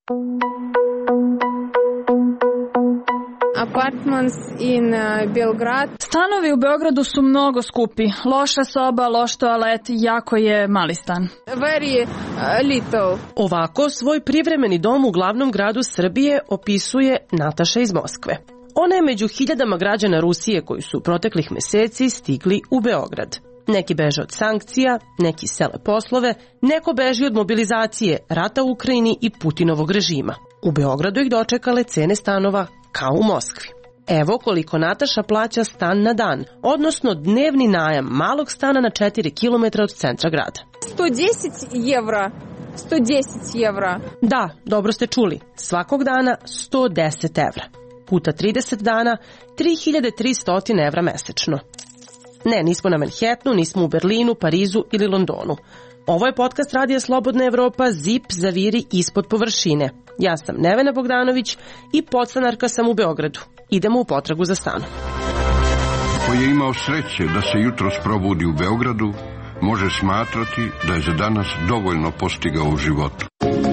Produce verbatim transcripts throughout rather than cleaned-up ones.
Apartments in Belgrad. Stanovi u Beogradu su mnogo skupi. Loša soba, loš toalet, jako je mali stan. Very little. Ovako svoj privremeni dom u glavnom gradu Srbije opisuje Nataša iz Moskve. Ona je među hiljadama građana Rusije koji su proteklih meseci stigli u Beograd. Neki beže od sankcija, neki sele poslove, neko beži od mobilizacije, rata u Ukrajini i Putinovog režima. U Beogradu ih dočekale cene stanova kao u Moskvi. Evo koliko Nataša plaća stan na dan, odnosno dnevni najam malog stana na četiri kilometra od centra grada. sto deset evra. sto deset evra. Da, dobro ste čuli. Svakog dana sto deset evra. Puta trideset dana, tri hiljade tristo evra mesečno. Ne, nismo na Manhattanu, nismo u Berlinu, Parizu ili Londonu. Ovo je podcast Radija Slobodna Evropa, Zip zaviri ispod površine. Ja sam Nevena Bogdanović i podstanarka sam u Beogradu. Idemo u potragu za stanom. Ko je imao sreće da se jutros probudi u Beogradu, može smatrati da je za danas dovoljno postigao u životu.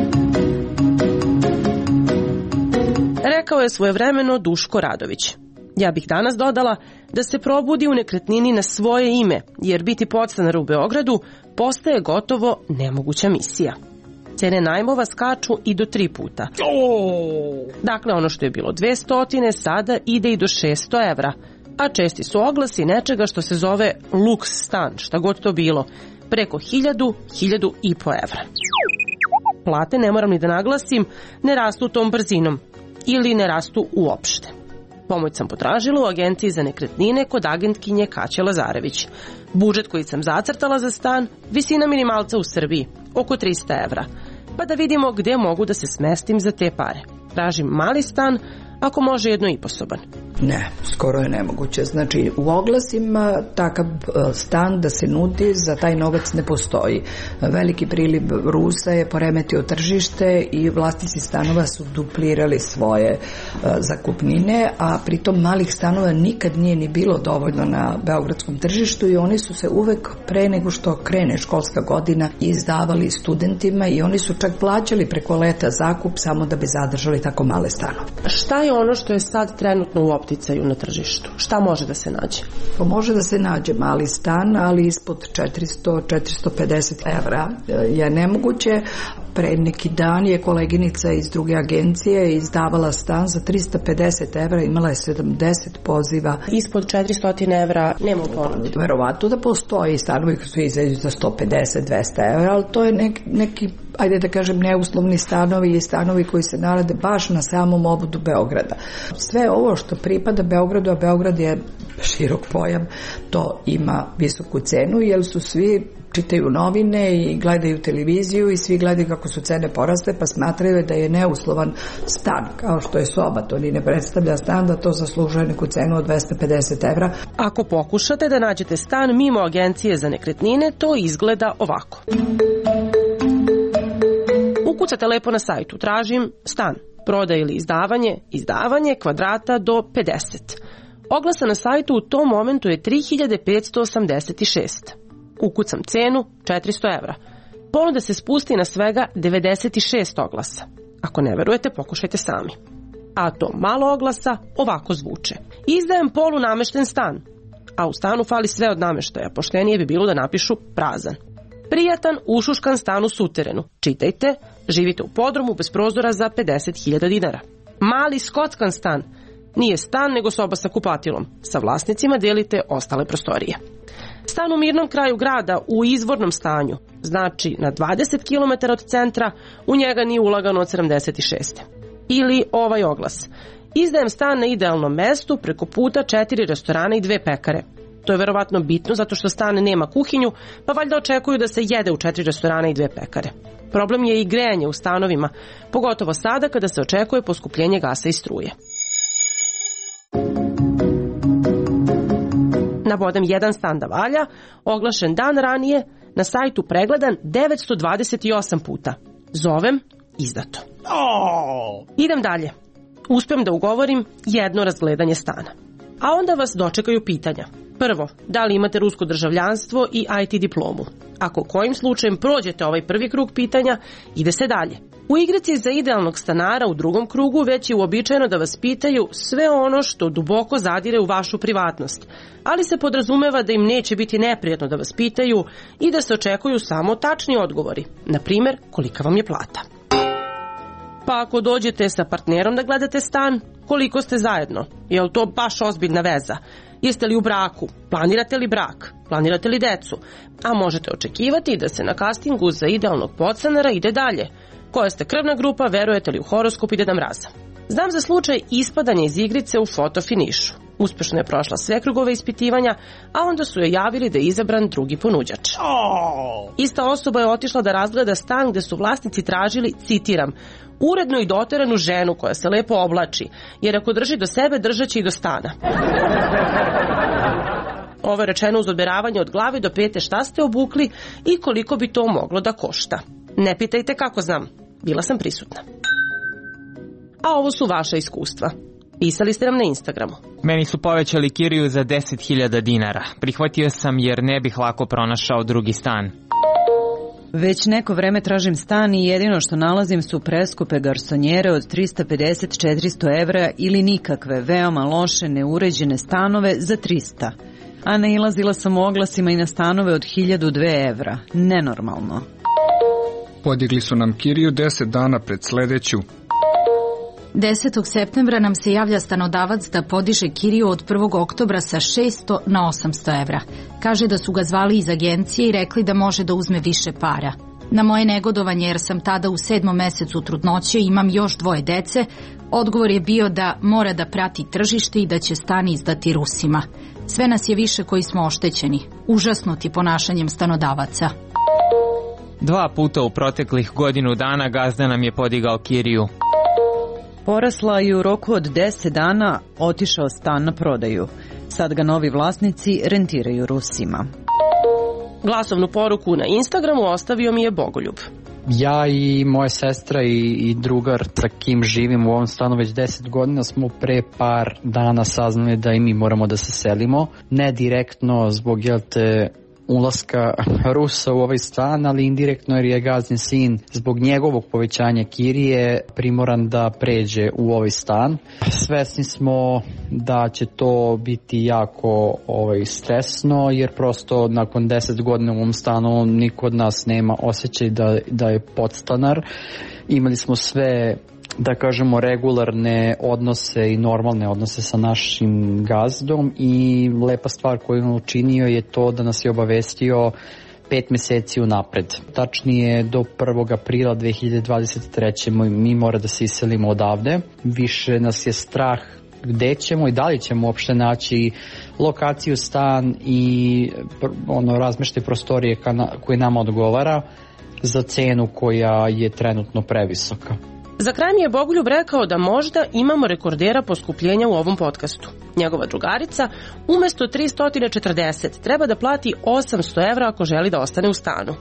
Rekao je svojevremeno Duško Radović. Ja bih danas dodala da se probudi u nekretnini na svoje ime, jer biti podstanar u Beogradu postaje gotovo nemoguća misija. Cene najmova skaču i do tri puta. Dakle, ono što je bilo dvesta, sada ide i do šesto evra, a česti su oglasi nečega što se zove luks stan, šta god to bilo, preko hiljadu, hiljadu i po evra. Plate, ne moram ni da naglasim, ne rastu tom brzinom ili ne rastu uopšte. Pomoć sam potražila u agenciji za nekretnine kod agentkinje Kaće Lazarević. Budžet koji sam zacrtala za stan, visina minimalca u Srbiji, oko trista evra. Pa da vidimo gde mogu da se smestim za te pare. Tražim mali stan, ako može jednoiposoban. Ne, skoro je nemoguće. Znači, u oglasima takav stan da se nudi za taj novac ne postoji. Veliki priliv Rusa je poremetio tržište i vlasnici stanova su duplirali svoje zakupnine, a pritom malih stanova nikad nije ni bilo dovoljno na beogradskom tržištu i oni su se uvek pre nego što krene školska godina izdavali studentima i oni su čak plaćali preko leta zakup samo da bi zadržali tako male stanove. Šta je ono što je sad trenutno u opticaju na tržištu? Šta može da se nađe? Pa može da se nađe mali stan, ali ispod četiristo do četiristo pedeset evra je nemoguće. Pre neki dan je koleginica iz druge agencije izdavala stan za trista pedeset evra, imala je sedamdeset poziva. Ispod četiristo evra nema u ponudi. Verovatno da postoji stanovi koji su izađu za sto pedeset do dvesta evra, ali to je neki, neki, ajde da kažem, neuslovni stanovi i stanovi koji se nalaze baš na samom obodu Beograda. Sve ovo što pripada Beogradu, a Beograd je širok pojam, to ima visoku cenu, jer su svi čitaju novine i gledaju televiziju i svi gledaju kako su cene poraste, pa smatraju da je neuslovan stan, kao što je soba, to ni ne predstavlja stan, da to zaslužuje neku cenu od dvesta pedeset evra. Ako pokušate da nađete stan mimo agencije za nekretnine, to izgleda ovako. Ukucate lepo na sajtu, tražim stan, prodaj ili izdavanje, izdavanje kvadrata do pedeset. Oglasa na sajtu u tom momentu je tri hiljade petsto osamdeset šest. Ukucam cenu četiristo evra. Ponuda se spusti na svega devedeset šest oglasa. Ako ne verujete, pokušajte sami. A to malo oglasa ovako zvuče. Izdajem polunamešten stan, a u stanu fali sve od nameštaja. Poštenije bi bilo da napišu prazan. Prijatan, ušuškan stan u suterenu. Čitajte, živite u podrumu bez prozora za pedeset hiljada dinara. Mali skockan stan. Nije stan, nego soba sa kupatilom. Sa vlasnicima delite ostale prostorije. Stan u mirnom kraju grada u izvornom stanju, znači na dvadeset kilometara od centra, u njega nije ulagano od sedamdeset šeste. Ili ovaj oglas. Izdajem stan na idealnom mestu preko puta četiri restorana i dve pekare. To je verovatno bitno zato što stan nema kuhinju, pa valjda očekuju da se jede u četiri restorana i dve pekare. Problem je i grejanje u stanovima, pogotovo sada kada se očekuje poskupljenje gasa i struje. Nabodem jedan stan da valja, oglašen dan ranije, na sajtu pregledan devetsto dvadeset osam puta. Zovem, izdato. Oh! Idem dalje. Uspem da ugovorim jedno razgledanje stana. A onda vas dočekaju pitanja. Prvo, da li imate rusko državljanstvo i I T diplomu? Ako kojim slučajem prođete ovaj prvi krug pitanja, ide se dalje. U igrici za idealnog stanara u drugom krugu već je uobičajeno da vas pitaju sve ono što duboko zadire u vašu privatnost, ali se podrazumeva da im neće biti neprijatno da vas pitaju i da se očekuju samo tačni odgovori, na primjer kolika vam je plata. Pa ako dođete sa partnerom da gledate stan, koliko ste zajedno? Je li to baš ozbiljna veza? Jeste li u braku? Planirate li brak? Planirate li decu? A možete očekivati da se na kastingu za idealnog podstanara ide dalje. Koja ste krvna grupa, verujete li u horoskop i Deda Mraza? Znam za slučaj ispadanja iz igrice u fotofinišu. Uspešno je prošla sve krugove ispitivanja, a onda su joj javili da je izabran drugi ponuđač. Ista osoba je otišla da razgleda stan gde su vlasnici tražili, citiram, urednu i doteranu ženu koja se lepo oblači, jer ako drži do sebe, držat će i do stana. Ovo je rečeno uz odmeravanje od glave do pete šta ste obukli i koliko bi to moglo da košta. Ne pitajte kako znam, bila sam prisutna. A ovo su vaša iskustva. Pisali ste nam na Instagramu. Meni su povećali kiriju za deset hiljada dinara. Prihvatio sam jer ne bih lako pronašao drugi stan. Već neko vreme tražim stan i jedino što nalazim su preskupe garsonjere od trista pedeset do četiristo evra ili nikakve, veoma loše, neuređene stanove za trista. A nailazila sam u oglasima i na stanove od hiljadu do dve evra. Nenormalno. Podigli su nam kiriju deset dana pred sledeću. desetog septembra nam se javlja stanodavac da podiže kiriju od prvog oktobra sa šesto na osamsto evra. Kaže da su ga zvali iz agencije i rekli da može da uzme više para. Na moje negodovanje, jer sam tada u sedmom mesecu trudnoće i imam još dvoje dece, odgovor je bio da mora da prati tržište i da će stan izdati Rusima. Sve nas je više koji smo oštećeni, užasnuti ponašanjem stanodavaca. Dva puta u proteklih godinu dana gazda nam je podigao kiriju. Porasla i u roku od deset dana otišao stan na prodaju. Sad ga novi vlasnici rentiraju Rusima. Glasovnu poruku na Instagramu ostavio mi je Bogoljub. Ja i moja sestra i, i drugar sa kim živim u ovom stanu već deset godina smo pre par dana saznali da i mi moramo da se selimo. Ne direktno zbog, jel te, ulaska Rusa u ovaj stan, ali indirektno jer je gazdin sin zbog njegovog povećanja kirije primoran da pređe u ovaj stan. Svesni smo da će to biti jako ovaj, stresno, jer prosto nakon deset godina u ovom stanu niko od nas nema osjećaj da, da je podstanar. Imali smo sve, da kažemo, regularne odnose i normalne odnose sa našim gazdom i lepa stvar koju on učinio je to da nas je obavestio pet meseci unapred. Tačnije do prvog aprila dve hiljade dvadeset treće mi mora da se iselimo odavde. Više nas je strah gde ćemo i da li ćemo uopšte naći lokaciju, stan i ono razmeštaj prostorije koje nama odgovara za cenu koja je trenutno previsoka. Za kraj mi je Bogoljub rekao da možda imamo rekordera poskupljenja u ovom podcastu. Njegova drugarica umesto tristo četrdeset treba da plati osamsto evra ako želi da ostane u stanu.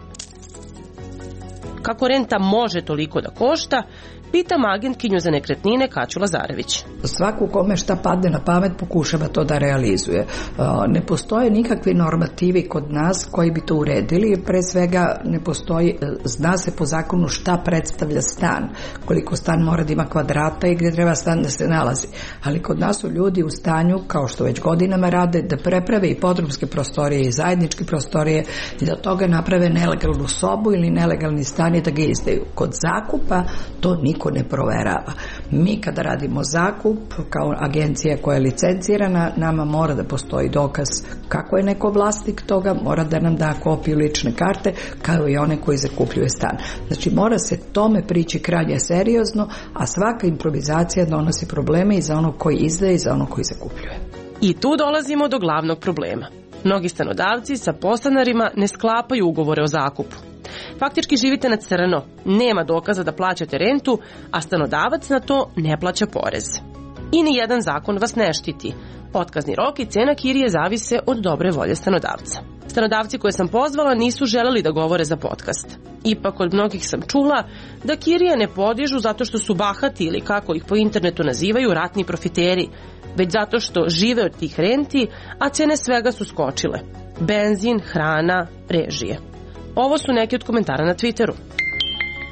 Kako renta može toliko da košta, pitam agentkinju za nekretnine Kaću Lazarević. Svako kome šta padne na pamet pokušava to da realizuje. Ne postoje nikakvi normativi kod nas koji bi to uredili. Pre svega ne postoji, zna se po zakonu šta predstavlja stan, koliko stan mora da ima kvadrata i gdje treba stan da se nalazi. Ali kod nas su ljudi u stanju, kao što već godinama rade, da preprave i podrumske prostorije i zajedničke prostorije i da toga naprave nelegalnu sobu ili nelegalni stan i da ga izdaju. Kod zakupa to niko ne proverava. Mi kada radimo zakup, kao agencija koja je licencirana, nama mora da postoji dokaz kako je neko vlasnik toga, mora da nam da kopiju lične karte, kao i one koji zakupljuje stan. Znači mora se tome prići krajnje seriozno, a svaka improvizacija donosi probleme i za onog koji izdaje i za onog koji zakupljuje. I tu dolazimo do glavnog problema. Mnogi stanodavci sa podstanarima ne sklapaju ugovore o zakupu. Faktički živite na crno, nema dokaza da plaćate rentu, a stanodavac na to ne plaća porez. I ni jedan zakon vas ne štiti. Otkazni rok i cena kirije zavise od dobre volje stanodavca. Stanodavci koje sam pozvala nisu želeli da govore za podcast. Ipak od mnogih sam čula da kirije ne podižu zato što su bahati ili kako ih po internetu nazivaju ratni profiteri, već zato što žive od tih renti, a cene svega su skočile. Benzin, hrana, režije. Ovo su neki od komentara na Twitteru.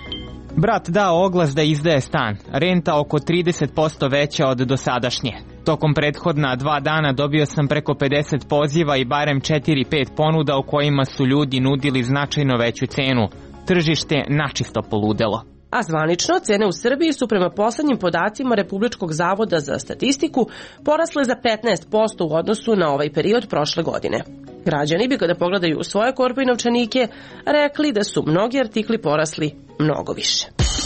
Brat dao oglas da izdaje stan, renta oko trideset posto veća od dosadašnje. Tokom prethodna dva dana dobio sam preko pedeset poziva i barem četiri pet ponuda u kojima su ljudi nudili značajno veću cenu. Tržište načisto poludelo. A zvanično, cene u Srbiji su prema poslednjim podacima Republičkog zavoda za statistiku porasle za petnaest posto u odnosu na ovaj period prošle godine. Građani bi kada pogledaju svoje korpe i novčanike rekli da su mnogi artikli porasli mnogo više.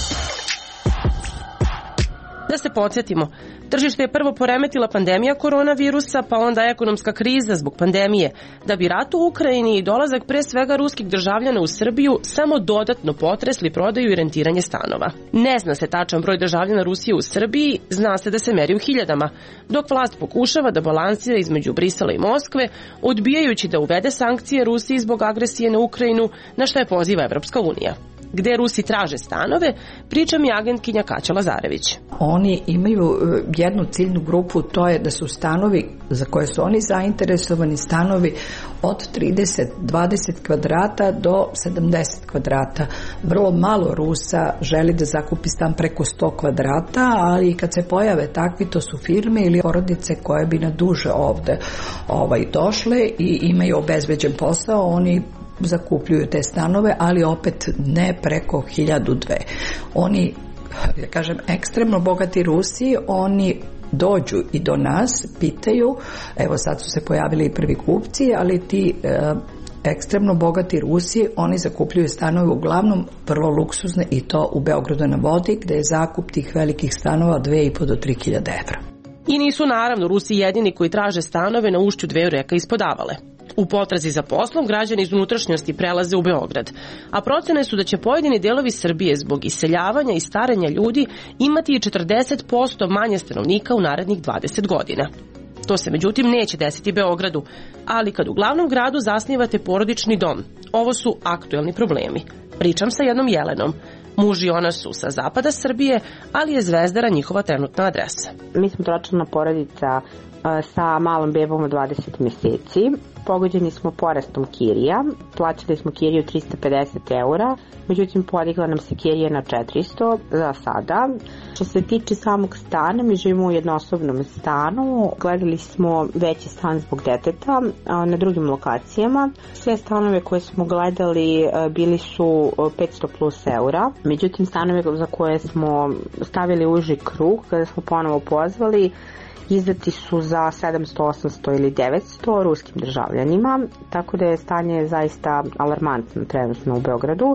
Da se podsjetimo, tržište je prvo poremetila pandemija koronavirusa, pa onda ekonomska kriza zbog pandemije, da bi rat u Ukrajini i dolazak pre svega ruskih državljana u Srbiju samo dodatno potresli prodaju i rentiranje stanova. Ne zna se tačan broj državljana Rusije u Srbiji, zna se da se meri u hiljadama, dok vlast pokušava da balansira između Brisela i Moskve, odbijajući da uvede sankcije Rusiji zbog agresije na Ukrajinu, na što je poziva Evropska unija. Gde Rusi traže stanove, priča mi agentkinja Kaća Lazarević. Oni imaju jednu ciljnu grupu, to je da su stanovi za koje su oni zainteresovani, stanovi od trideset do dvadeset kvadrata do sedamdeset kvadrata. Vrlo malo Rusa želi da zakupi stan preko sto kvadrata, ali kad se pojave takvi, to su firme ili porodice koje bi na duže ovde ovaj, došle i imaju obezbeđen posao, oni zakupljuju te stanove, ali opet ne preko hiljadu dve. Oni, ja kažem, ekstremno bogati Rusi, oni dođu i do nas, pitaju, evo sad su se pojavili i prvi kupci, ali ti e, ekstremno bogati Rusi, oni zakupljuju stanove uglavnom prvo luksuzne i to u Beogradu na vodi, gde je zakup tih velikih stanova dve i po do tri hiljade evra. I nisu naravno Rusi jedini koji traže stanove na ušću dveju reka ispod Avale. U potrazi za poslom građani iz unutrašnjosti prelaze u Beograd, a procene su da će pojedini delovi Srbije zbog iseljavanja i starenja ljudi imati i četrdeset posto manje stanovnika u narednih dvadeset godina. To se međutim neće desiti Beogradu, ali kad u glavnom gradu zasnivate porodični dom, ovo su aktuelni problemi. Pričam sa jednom Jelenom. Muž i ona su sa zapada Srbije, ali je Zvezdara njihova trenutna adresa. Mi smo tročlana porodica sa malom bebom od dvadeset meseci. Pogođeni smo porastom kirija, plaćali smo kiriju trista pedeset eura, međutim podigla nam se kirija na četiristo za sada. Što se tiče samog stana, mi živimo u jednosobnom stanu, gledali smo veći stan zbog deteta na drugim lokacijama. Sve stanove koje smo gledali bili su petsto plus eura, međutim stanove za koje smo stavili uži krug, kada smo ponovo pozvali, izdati su za sedamsto, osamsto ili devetsto ruskim državljanima, tako da je stanje zaista alarmantno trenutno u Beogradu.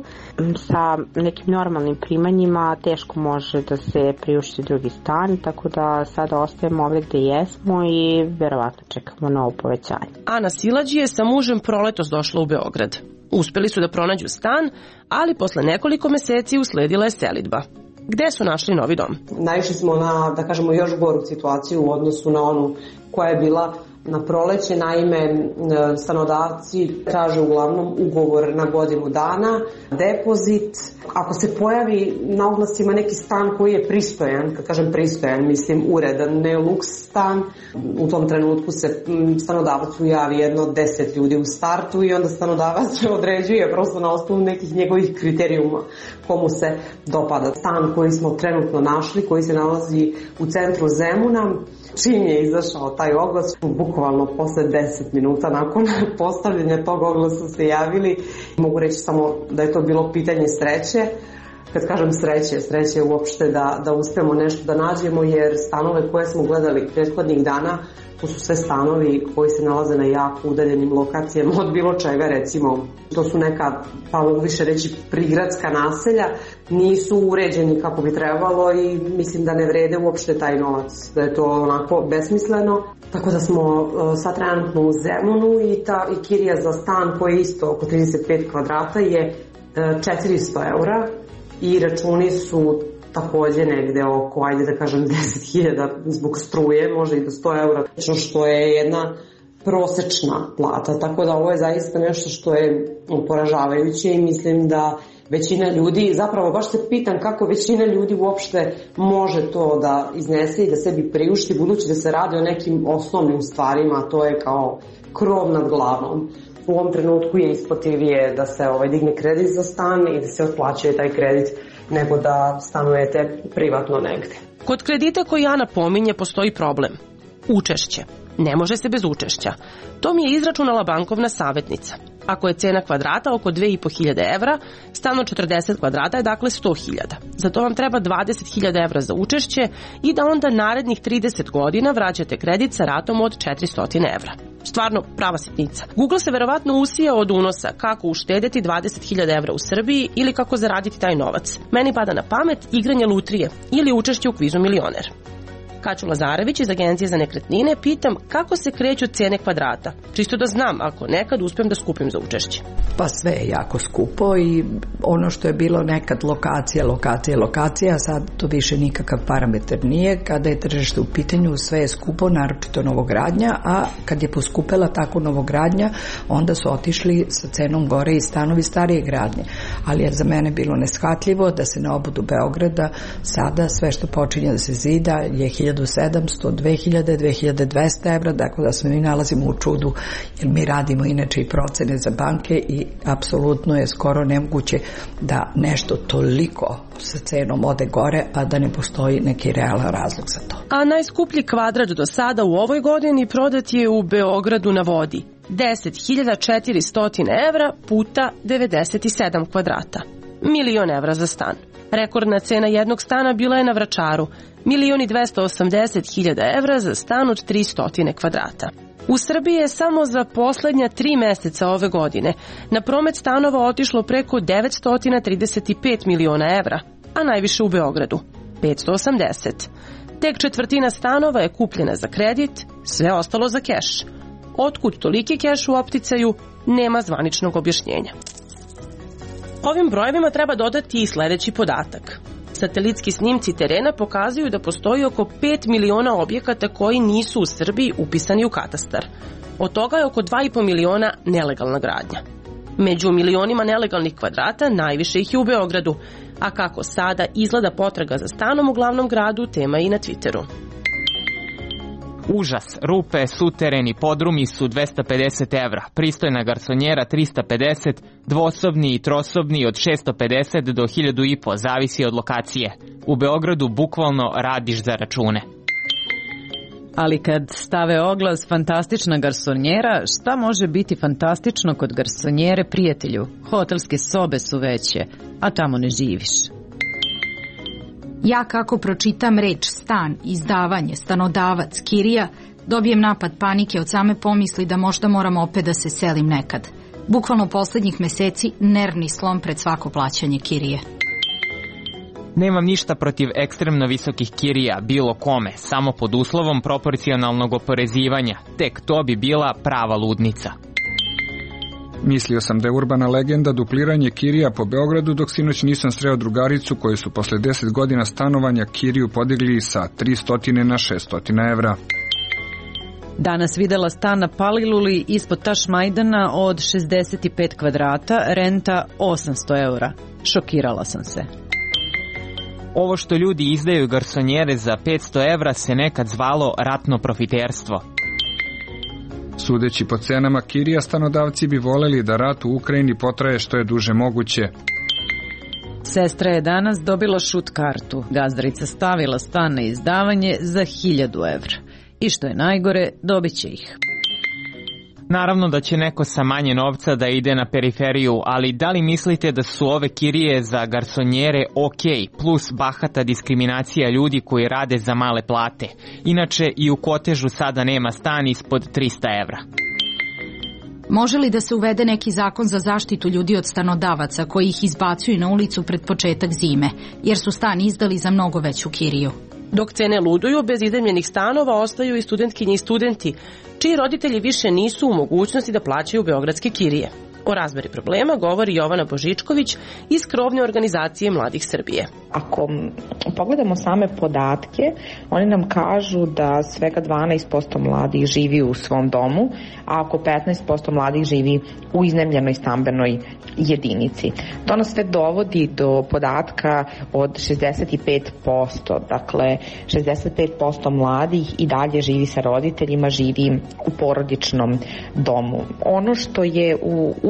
Sa nekim normalnim primanjima teško može da se priušti drugi stan, tako da sada ostajemo ovdje gde jesmo i verovatno čekamo novo povećanje. Ana Silađi je sa mužem proletos došla u Beograd. Uspeli su da pronađu stan, ali posle nekoliko meseci usledila je selidba. Gde su našli novi dom? Naišli smo na, da kažemo, još goru situaciju u odnosu na onu koja je bila na proleće. Naime, stanodavci traže uglavnom ugovor na godinu dana, depozit. Ako se pojavi na oglasima neki stan koji je pristojan, kad kažem pristojan, mislim uredan, ne luks stan, u tom trenutku se stanodavacu javi jedno deset ljudi u startu i onda stanodavac određuje prosto na osnovu nekih njegovih kriterijuma komu se dopada. Stan koji smo trenutno našli, koji se nalazi u centru Zemuna, čim je izašao taj oglas, bukvalno posle deset minuta nakon postavljanja tog oglasa se javili. Mogu reći samo da je to bilo pitanje sreće. Kad kažem sreće, sreće uopšte da, da uspemo nešto da nađemo, jer stanove koje smo gledali prethodnih dana, to su sve stanovi koji se nalaze na jako udaljenim lokacijama od bilo čega, recimo. To su neka, pa mogu više reći, prigradska naselja, nisu uređeni kako bi trebalo i mislim da ne vrede uopšte taj novac, da je to onako besmisleno. Tako da smo uh, sad trenutno u Zemunu i, ta, i kirija za stan koji je isto oko trideset pet kvadrata je uh, četiristo eura i računi su takođe negde oko, ajde da kažem, deset hiljada zbog struje, može i do sto eura, što je jedna prosečna plata, tako da ovo je zaista nešto što je poražavajuće i mislim da većina ljudi, zapravo baš se pitam kako većina ljudi uopšte može to da iznese i da sebi priušti, budući da se radi o nekim osnovnim stvarima, a to je kao krov nad glavom. U ovom trenutku je isplativije da se ovaj digne kredit za stan i da se otplaćuje taj kredit nego da stanujete privatno negde. Kod kredita koji Ana pominje postoji problem. Učešće. Ne može se bez učešća. To mi je izračunala bankovna savjetnica. Ako je cena kvadrata oko dve i po hiljade evra, stan od četrdeset kvadrata je dakle sto hiljada. Za to vam treba dvadeset hiljada evra za učešće i da onda narednih trideset godina vraćate kredit sa ratom od četiristo evra. Stvarno prava sitnica. Google se verovatno usija od unosa kako uštedeti dvadeset hiljada evra u Srbiji ili kako zaraditi taj novac. Meni pada na pamet igranje lutrije ili učešće u kvizu Milioner. Kaću Lazarević iz Agencije za nekretnine pitam kako se kreću cene kvadrata. Čisto da znam ako nekad uspijem da skupim za učešće. Pa sve je jako skupo i ono što je bilo nekad lokacija, lokacija, lokacija, sad to više nikakav parametar nije. Kada je tržište u pitanju, sve je skupo, naročito novogradnja, a kad je poskupela tako novogradnja, onda su otišli sa cenom gore i stanovi starije gradnje. Ali je za mene bilo neshvatljivo da se na obodu Beograda sada sve što počinje da se zida je hiljadu sedamsto, dve hiljade, dve hiljade dvesta evra, dakle da se mi nalazimo u čudu, jer mi radimo inače i procene za banke i apsolutno je skoro nemoguće da nešto toliko sa cenom ode gore, a da ne postoji neki realan razlog za to. A najskuplji kvadrat do sada u ovoj godini prodat je u Beogradu na vodi. deset hiljada četiristo evra puta devedeset sedam kvadrata. Milion evra za stan. Rekordna cena jednog stana bila je na Vračaru, milion i dvesta osamdeset hiljada evra za stan od tristo kvadrata. U Srbiji je samo za poslednja tri meseca ove godine na promet stanova otišlo preko devetsto trideset pet miliona evra, a najviše u Beogradu, petsto osamdeset. Tek četvrtina stanova je kupljena za kredit, sve ostalo za keš. Otkud toliki keš u opticaju, nema zvaničnog objašnjenja. Ovim brojevima treba dodati i sledeći podatak. Satelitski snimci terena pokazuju da postoji oko pet miliona objekata koji nisu u Srbiji upisani u katastar. Od toga je oko dva i po miliona nelegalna gradnja. Među milionima nelegalnih kvadrata najviše ih je u Beogradu, a kako sada izgleda potraga za stanom u glavnom gradu, tema i na Twitteru. Užas, rupe, sutereni, podrumi su dvesta pedeset evra, pristojna garsonjera trista pedeset, dvosobni i trosobni od šesto pedeset do hiljadu i po, zavisi od lokacije. U Beogradu bukvalno radiš za račune. Ali kad stave oglas fantastična garsonjera, šta može biti fantastično kod garsonjere, prijatelju? Hotelske sobe su veće, a tamo ne živiš. Ja kako pročitam reč stan, izdavanje, stanodavac, kirija, dobijem napad panike od same pomisli da možda moram opet da se selim nekad. Bukvalno poslednjih meseci nervni slom pred svako plaćanje kirije. Nemam ništa protiv ekstremno visokih kirija, bilo kome, samo pod uslovom proporcionalnog oporezivanja. Tek to bi bila prava ludnica. Mislio sam da je urbana legenda dupliranje kirija po Beogradu, dok sinoć nisam sreo drugaricu koji su posle deset godina stanovanja kiriju podigli sa tristo na šesto evra. Danas videla stan na Paliluli ispod Tašmajdana od šezdeset pet kvadrata, renta osamsto evra. Šokirala sam se. Ovo što ljudi izdaju garsonjere za petsto evra se nekad zvalo ratno profiterstvo. Sudeći po cenama kirija, stanodavci bi voleli da rat u Ukrajini potraje što je duže moguće. Sestra je danas dobila šut kartu. Gazdarica stavila stan na izdavanje za hiljadu evra. I što je najgore, dobit će ih. Naravno da će neko sa manje novca da ide na periferiju, ali da li mislite da su ove kirije za garsonjere ok, plus bahata diskriminacija ljudi koji rade za male plate? Inače i u Kotežu sada nema stan ispod trista evra. Može li da se uvede neki zakon za zaštitu ljudi od stanodavaca koji ih izbacuju na ulicu pred početak zime, jer su stan izdali za mnogo veću kiriju? Dok cene luduju, bez iznajmljenih stanova ostaju i studentkinje i studenti, čiji roditelji više nisu u mogućnosti da plaćaju beogradske kirije. O razmeri problema govori Jovana Božičković iz krovne organizacije Mladih Srbije. Ako pogledamo same podatke, oni nam kažu da svega dvanaest posto mladih živi u svom domu, a oko petnaest posto mladih živi u iznajmljenoj stambenoj jedinici. To nas sve dovodi do podatka od šezdeset pet posto. Dakle, šezdeset pet posto mladih i dalje živi sa roditeljima, živi u porodičnom domu. Ono što je u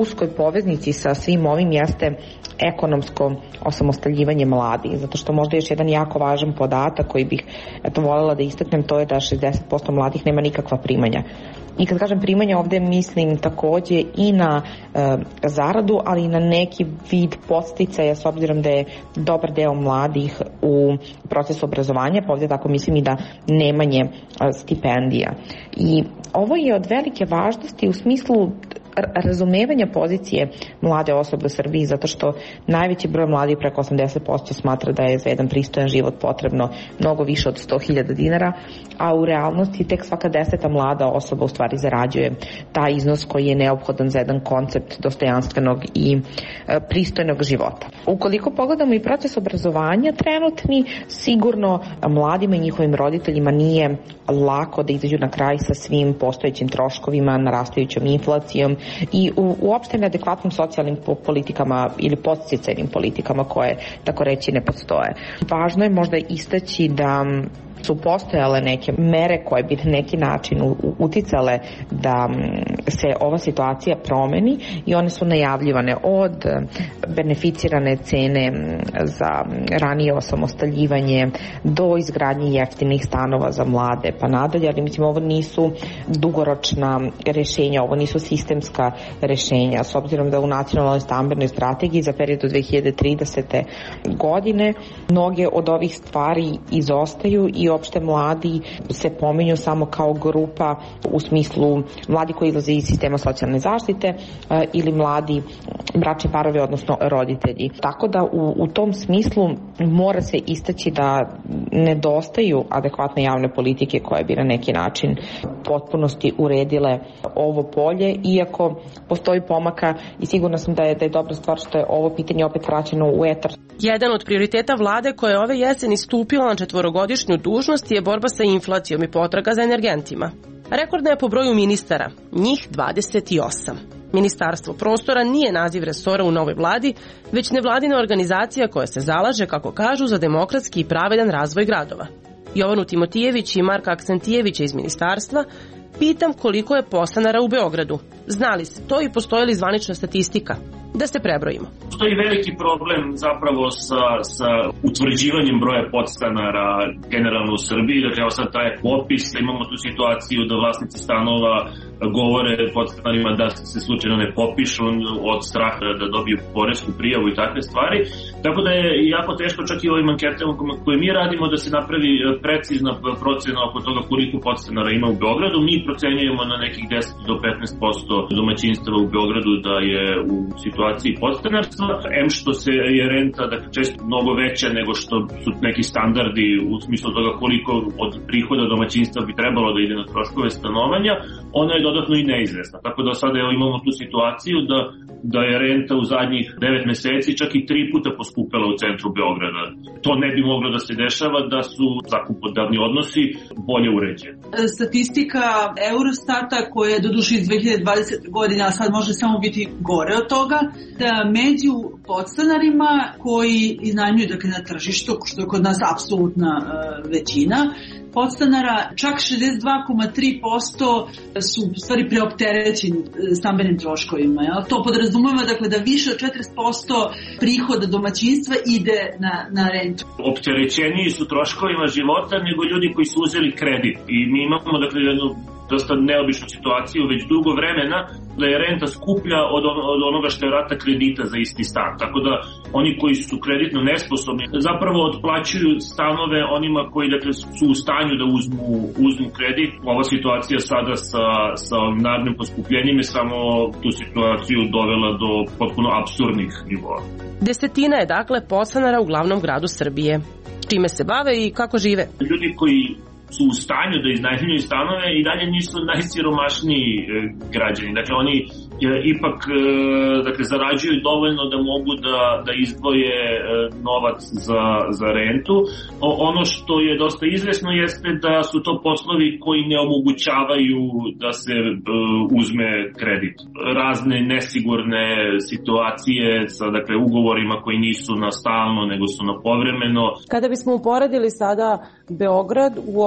uskoj poveznici sa svim ovim jeste ekonomsko osamostaljivanje mladih, zato što možda još jedan jako važan podatak koji bih eto voljela da istaknem, to je da šezdeset posto mladih nema nikakva primanja. I kad kažem primanja, ovde mislim takođe i na e, zaradu, ali i na neki vid podsticaja, s obzirom da je dobar deo mladih u procesu obrazovanja, pa ovde tako mislim i da nemanje e, stipendija. I ovo je od velike važnosti u smislu razumevanja pozicije mlade osobe u Srbiji, zato što najveći broj mladih, preko osamdeset posto, smatra da je za jedan pristojan život potrebno mnogo više od sto hiljada dinara, a u realnosti tek svaka deseta mlada osoba u stvari zarađuje taj iznos koji je neophodan za jedan koncept dostojanstvenog i pristojnog života. Ukoliko pogledamo i proces obrazovanja trenutni, sigurno mladima i njihovim roditeljima nije lako da izađu na kraj sa svim postojećim troškovima, narastajućom inflacijom i u, uopšte neadekvatnim socijalnim politikama ili podsticajnim politikama koje, tako reći, ne postoje. Važno je možda istaći da su postojale neke mere koje bi na neki način uticale da se ova situacija promeni i one su najavljivane od beneficirane cene za ranije osamostaljivanje do izgradnje jeftinih stanova za mlade pa nadalje, ali mislim ovo nisu dugoročna rešenja, ovo nisu sistemska rešenja, s obzirom da u nacionalnoj stambenoj strategiji za period do dve hiljade tridesete. godine mnoge od ovih stvari izostaju i opšte mladi se pominju samo kao grupa u smislu mladi koji izlaze iz sistema socijalne zaštite ili mladi bračni parovi, odnosno roditelji. Tako da u, u tom smislu mora se istaći da nedostaju adekvatne javne politike koje bi na neki način potpunosti uredile ovo polje, iako postoji pomaka i sigurno sam da je, da je dobra stvar što je ovo pitanje opet vraćeno u etar. Jedan od prioriteta vlade koja je ove jeseni stupila na četvorogodišnju dužnost je borba sa inflacijom i potraga za energentima. Rekordna je po broju ministara, njih dvadeset osam. Ministarstvo prostora nije naziv resora u novoj vladi, već nevladina organizacija koja se zalaže, kako kažu, za demokratski i pravedan razvoj gradova. Jovanu Timotijević i Marka Aksentijevića iz ministarstva pitam koliko je podstanara u Beogradu. Znali se to i postoji li zvanična statistika? Da se prebrojimo. Postoji veliki problem zapravo sa, sa utvrđivanjem broja podstanara generalno u Srbiji. Dakle, evo sad taj popis, da imamo tu situaciju da vlasnici stanova govore podstanarima da se slučajno ne popišu od straha da dobiju poresku prijavu i takve stvari. Tako da je jako teško čak i ovim anketama koje mi radimo da se napravi precizna procena oko toga koliko podstanara ima u Beogradu. Mi procenjujemo na nekih deset do petnaest posto domaćinstava u Beogradu da je u situaciji podstanarstva. Em što se je renta dakle, često mnogo veća nego što su neki standardi u smislu toga koliko od prihoda domaćinstva bi trebalo da ide na troškove stanovanja, ona je dodatno i neizvesna. Tako da sada evo, imamo tu situaciju da, da je renta u zadnjih devet meseci čak i tri puta poskupela u centru Beograda. To ne bi moglo da se dešava da su zakupodavni odnosi bolje uređeni. Statistika Eurostata koja je doduše iz dve hiljade dvadesete. godine, a sad može samo biti gore od toga, da među podstanarima koji iznajmljuju dakle, na tržištu, što je kod nas apsolutna uh, većina, podstanara čak šezdeset dva zarez tri posto su u stvari preopterećeni stambenim troškovima. Jel? To podrazumeva dakle, da više od četrdeset posto prihoda domaćinstva ide na, na rentu. Opterećeniji su troškovima života nego ljudi koji su uzeli kredit. I mi imamo dakle, jednu dosta neobičnu situaciju već dugo vremena da je renta skuplja od, on, od onoga što je rata kredita za isti stan. Tako da oni koji su kreditno nesposobni zapravo otplaćuju stanove onima koji dakle, su u stanju da uzmu, uzmu kredit. Ova situacija sada sa, sa ovim narednim poskupljenjima je samo tu situaciju dovela do potpuno apsurdnih nivoa. Desetina je dakle podstanara u glavnom gradu Srbije. Čime se bave i kako žive? Ljudi koji su u stanju da iznajmljuju stanove i dalje nisu najsiromašniji e, građani. Dakle, oni e, ipak e, dakle, zarađuju dovoljno da mogu da, da izdvoje e, novac za, za rentu. O, ono što je dosta izvesno jeste da su to poslovi koji ne omogućavaju da se e, uzme kredit. Razne nesigurne situacije sa dakle, ugovorima koji nisu na stalno, nego su na povremeno. Kada bismo uporedili sada Beograd u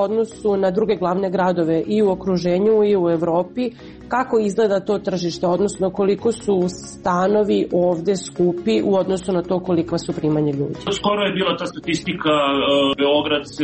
odnosu na druge glavne gradove i u okruženju i u Evropi. Kako izgleda to tržište, odnosno koliko su stanovi ovde skupi u odnosu na to koliko su primanje ljudi? Skoro je bila ta statistika, Beograd se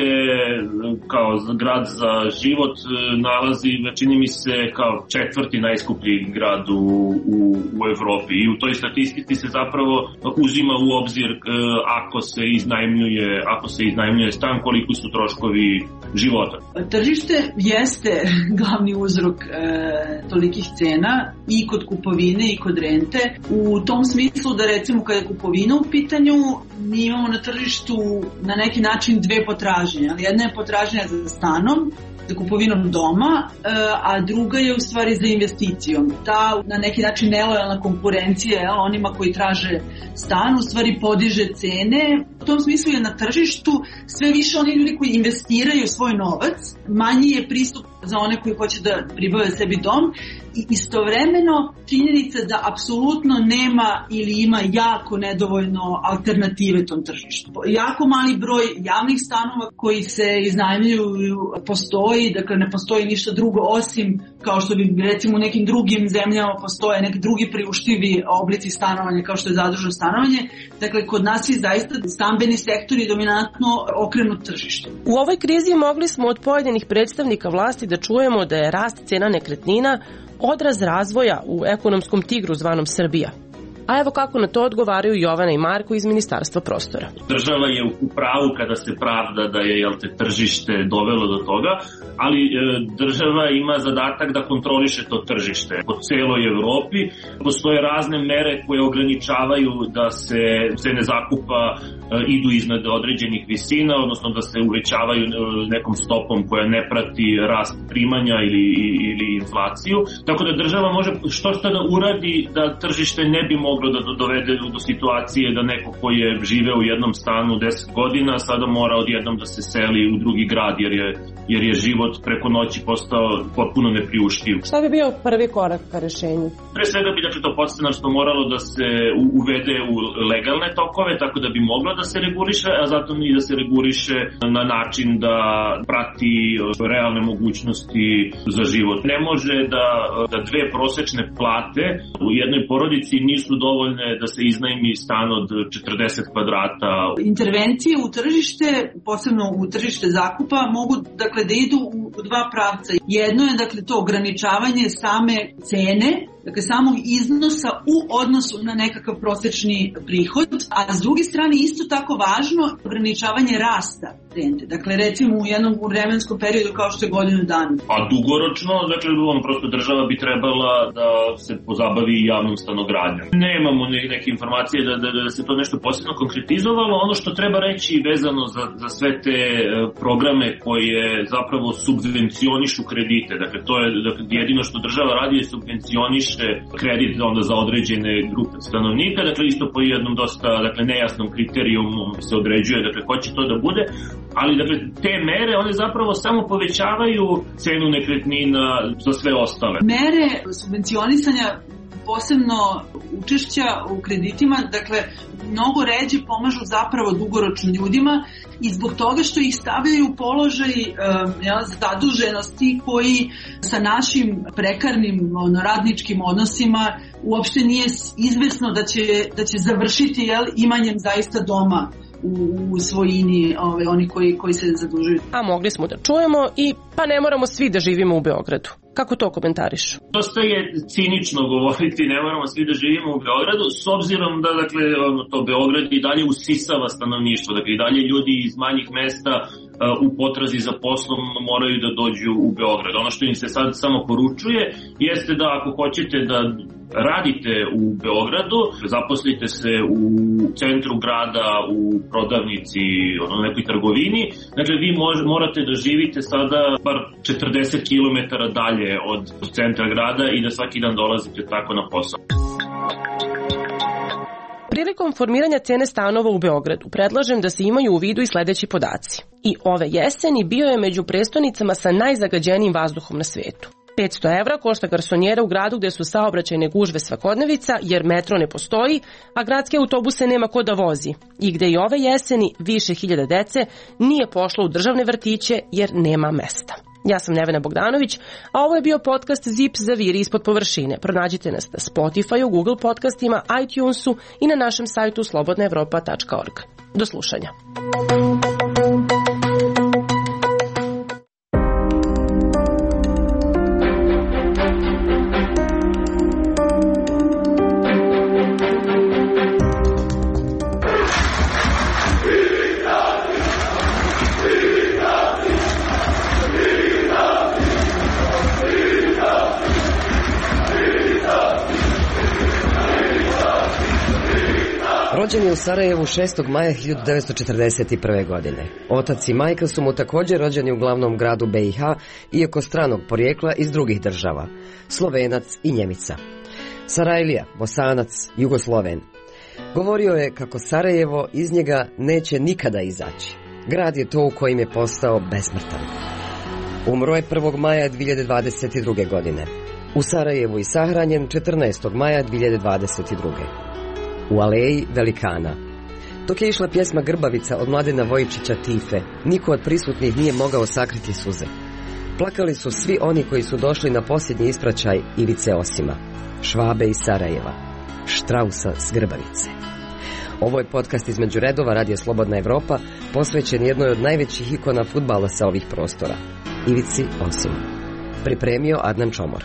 kao grad za život nalazi, čini mi se, kao četvrti najskuplji grad u, u, u Evropi i u toj statistici se zapravo uzima u obzir ako se iznajmljuje, ako se iznajmljuje stan, koliko su troškovi života. Tržište jeste glavni uzrok e, tolikih cena i kod kupovine i kod rente. U tom smislu da recimo kada je kupovina u pitanju, mi imamo na tržištu na neki način dve potražnje, ali jedna je potražnja za stanom, za kupovinom doma, a druga je u stvari za investicijom. Ta na neki način nelojalna konkurencija onima koji traže stan u stvari podiže cene. U tom smislu je na tržištu sve više oni ljudi koji investiraju svoj novac, manji je pristup za one koji hoće da pribave sebi dom i istovremeno činjenica da apsolutno nema ili ima jako nedovoljno alternative tom tržištu. Jako mali broj javnih stanova koji se iznajmljuju postoji, dakle ne postoji ništa drugo osim kao što bi recimo u nekim drugim zemljama postoje neki drugi priuštivi oblici stanovanja kao što je zadružno stanovanje. Dakle, kod nas je zaista stambeni sektor i dominantno okrenut tržištu. U ovoj krizi mogli smo od pojedinih predstavnika vlasti da čujemo da je rast cena nekretnina odraz razvoja u ekonomskom tigru zvanom Srbija. A evo kako na to odgovaraju Jovana i Marko iz Ministarstva prostora. Država je u pravu kada se pravda da je jel te, tržište dovelo do toga, ali e, država ima zadatak da kontroliše to tržište. Po celoj Evropi postoje razne mere koje ograničavaju da se cene zakupa e, idu iznad određenih visina, odnosno da se uvećavaju e, nekom stopom koja ne prati rast primanja ili, ili inflaciju. Tako da država može što što da uradi da tržište ne bi moglo da dovede do situacije da neko ko je živeo u jednom stanu deset godina sada mora odjednom da se seli u drugi grad jer je, jer je život preko noći postao potpuno nepriuštiv. Šta bi bio prvi korak ka rešenju? Pre svega bi dakle, to podstanarstvo moralo da se uvede u legalne tokove tako da bi moglo da se reguliše, a zatim i da se reguliše na način da prati realne mogućnosti za život. Ne može da, da dve prosečne plate u jednoj porodici nisu dovoljne da se iznajmi stan od četrdeset kvadrata. Intervencije u tržište, posebno u tržište zakupa, mogu dakle da idu u dva pravca. Jedno je dakle to ograničavanje same cene, dakle samog iznosa u odnosu na nekakav prosečni prihod, a s druge strane isto tako važno ograničavanje rasta rente. Dakle recimo u jednom vremenskom periodu kao što je godinu dana. A dugoročno, dakle on prosto država bi trebala da se pozabavi javnom stanogradnjom. Nemamo neke informacije da, da, da se to nešto posebno konkretizovalo. Ono što treba reći vezano za, za sve te programe koje zapravo subvencionišu kredite. Dakle to je dakle, jedino što država radi je subvencioniše kredit onda za određene grupe stanovnika, dakle isto po jednom dosta dakle, nejasnom kriterijumu se određuje dakle ko će to da bude, ali dakle te mere one zapravo samo povećavaju cenu nekretnina za sve ostale. Mere subvencionisanja posebno učešća u kreditima, dakle, mnogo ređe pomažu zapravo dugoročno ljudima i zbog toga što ih stavljaju u položaj e, ja, zaduženosti koji sa našim prekarnim ono, radničkim odnosima uopšte nije izvesno da će, da će završiti jel, imanjem zaista doma u, u svojini ove, oni koji, koji se zadužuju. A mogli smo da čujemo i pa ne moramo svi da živimo u Beogradu. Kako to komentariš? Dosta je cinično govoriti, ne moramo svi da živimo u Beogradu, s obzirom da dakle, to Beograd i dalje usisava stanovništvo, dakle i dalje ljudi iz manjih mesta u potrazi za poslom moraju da dođu u Beograd. Ono što im se sad samo poručuje jeste da ako hoćete da radite u Beogradu, zaposlite se u centru grada, u prodavnici, u nekoj trgovini, dakle vi mož, morate da živite sada bar četrdeset kilometara dalje od centra grada i da svaki dan dolazite tako na posao. Prilikom formiranja cene stanova u Beogradu predlažem da se imaju u vidu i sledeći podaci. I ove jeseni bio je među prestonicama sa najzagađenijim vazduhom na svetu. petsto evra košta garsonjera u gradu gde su saobraćajne gužve svakodnevica jer metro ne postoji, a gradske autobuse nema ko da vozi i gde i ove jeseni više hiljada dece nije pošlo u državne vrtiće jer nema mesta. Ja sam Nevena Bogdanović, a ovo je bio podcast Zip zaviri ispod površine. Pronađite nas na Spotify, Google podcastima, iTunesu i na našem sajtu slobodna evropa tačka org. Do slušanja. Rođen je u Sarajevu šestog maja hiljadu devetsto četrdeset prve. godine. Otac i majka su mu također rođeni u glavnom gradu B i H, iako stranog porijekla iz drugih država, Slovenac i Njemica. Sarajlija, Bosanac, Jugosloven. Govorio je kako Sarajevo iz njega neće nikada izaći. Grad je to u kojim je postao besmrtan. Umro je prvog maja dvije hiljade dvadeset druge. godine. U Sarajevu i sahranjen četrnaestog maja dvije hiljade dvadeset druge. u aleji velikana. Dok je išla pjesma Grbavica od Mladena Vojičića Tife, niko od prisutnih nije mogao sakriti suze. Plakali su svi oni koji su došli na posljednji ispraćaj Ivice Osima, Švabe iz Sarajeva, Štrausa s Grbavice. Ovo je podcast između redova Radija Slobodna Evropa, posvećen jednoj od najvećih ikona fudbala sa ovih prostora, Ivici Osimu. Pripremio Adnan Čomor.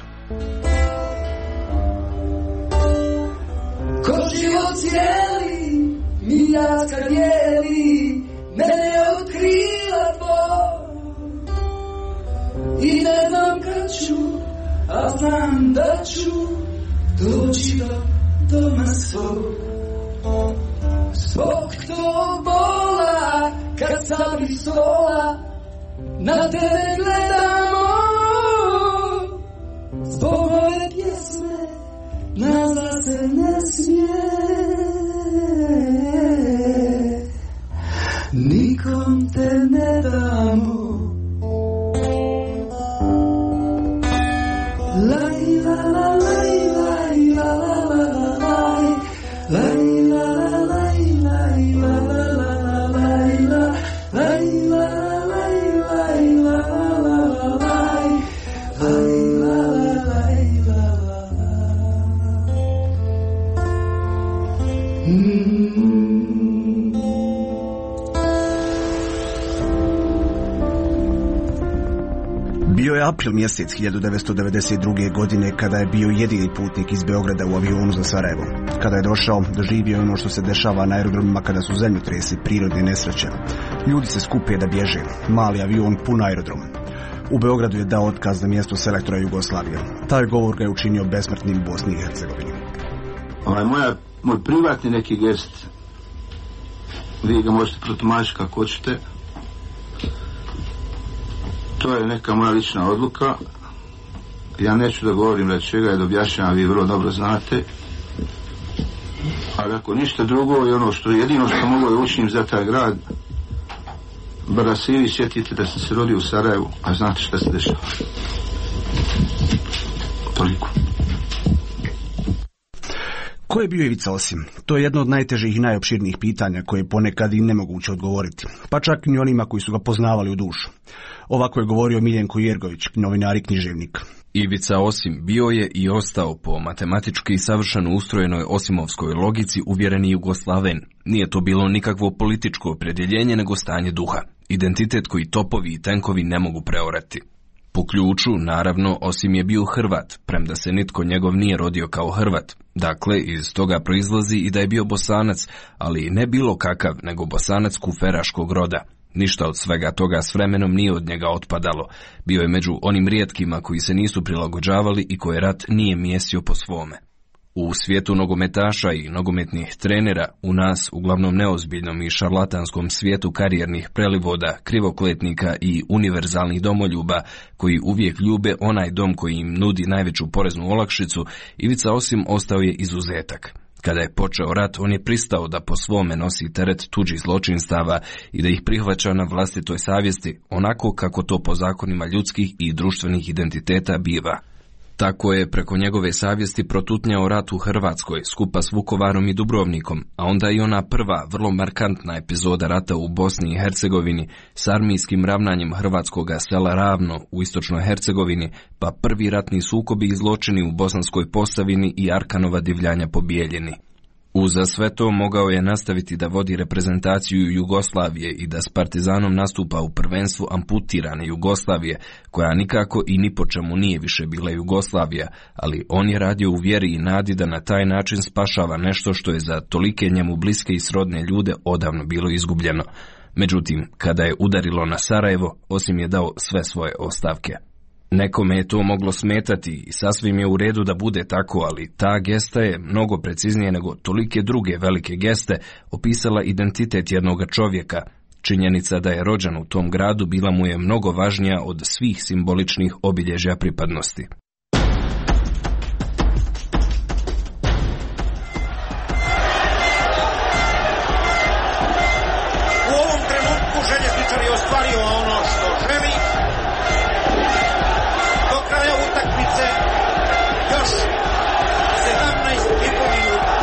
Ko život cijeli, miljaska dijeli, mene otkriva tvoj. I ne znam kad ću, a znam da ću doći do doma svog. Zbog tog bola, kad sam iz stola, na tebe gledamo. Zbog ove pjesme, nazva se ne smije. Nikom te ne damo. Laj, la, la, laj, laj, la, la, la, laj, laj. Bio je april mjesec hiljadu devetsto devedeset druge. godine kada je bio jedini putnik iz Beograda u avionu za Sarajevo. Kada je došao, doživio je ono što se dešava na aerodromima kada su zemljotresi, prirodne nesreće. Ljudi se skupe da bježe. Mali avion, pun aerodrom. U Beogradu je dao otkaz na mjesto selektora Jugoslavije. Taj govor ga je učinio besmrtnim u Bosni i Hercegovini. Ovaj moja, moj privatni neki gest, vi ga možete protumačiti kako hoćete. To je neka moja lična odluka. Ja neću da govorim da čega je da objašnjam, vi vrlo dobro znate. Ali ako ništa drugo je ono što jedino što mogu da učinim za taj grad, bar da se i vi sjetite da ste se rodio u Sarajevu, a znate šta se dešava. Toliko. Ko je bio Ivica Osim? To je jedno od najtežih i najopširnijih pitanja koje je ponekad i nemoguće odgovoriti, pa čak ni onima koji su ga poznavali u dušu. Ovako je govorio Miljenko Jergović, novinar i književnik. Ivica Osim bio je i ostao po matematički savršeno ustrojenoj osimovskoj logici uvjereni Jugoslaven. Nije to bilo nikakvo političko opredjeljenje nego stanje duha, identitet koji topovi i tenkovi ne mogu preorati. Po ključu, naravno, Osim je bio Hrvat, premda se nitko njegov nije rodio kao Hrvat. Dakle, iz toga proizlazi i da je bio Bosanac, ali ne bilo kakav, nego Bosanac kuferaškog roda. Ništa od svega toga s vremenom nije od njega otpadalo. Bio je među onim rijetkima koji se nisu prilagođavali i koje rat nije mijesio po svome. U svijetu nogometaša i nogometnih trenera, u nas, uglavnom neozbiljnom i šarlatanskom svijetu karijernih prelivoda, krivokletnika i univerzalnih domoljuba, koji uvijek ljube onaj dom koji im nudi najveću poreznu olakšicu, Ivica Osim ostao je izuzetak. Kada je počeo rat, on je pristao da po svome nosi teret tuđih zločinstava i da ih prihvaća na vlastitoj savjesti, onako kako to po zakonima ljudskih i društvenih identiteta biva. Tako je preko njegove savjesti protutnjao rat u Hrvatskoj skupa s Vukovarom i Dubrovnikom, a onda i ona prva, vrlo markantna epizoda rata u Bosni i Hercegovini s armijskim ravnanjem hrvatskoga sela Ravno u istočnoj Hercegovini, pa prvi ratni sukobi i zločini u Bosanskoj Posavini i Arkanova divljanja po Bijeljini. Uza sve to mogao je nastaviti da vodi reprezentaciju Jugoslavije i da s Partizanom nastupa u prvenstvu amputirane Jugoslavije, koja nikako i ni po čemu nije više bila Jugoslavija, ali on je radio u vjeri i nadi da na taj način spašava nešto što je za tolike njemu bliske i srodne ljude odavno bilo izgubljeno. Međutim, kada je udarilo na Sarajevo, Osim je dao sve svoje ostavke. Nekome je to moglo smetati i sasvim je u redu da bude tako, ali ta gesta je mnogo preciznije nego tolike druge velike geste opisala identitet jednoga čovjeka. Činjenica da je rođen u tom gradu bila mu je mnogo važnija od svih simboličnih obilježja pripadnosti. U ovom trenutku željezničar je ostvario ono što želi. Utakmice još sedamnaest i po minuta.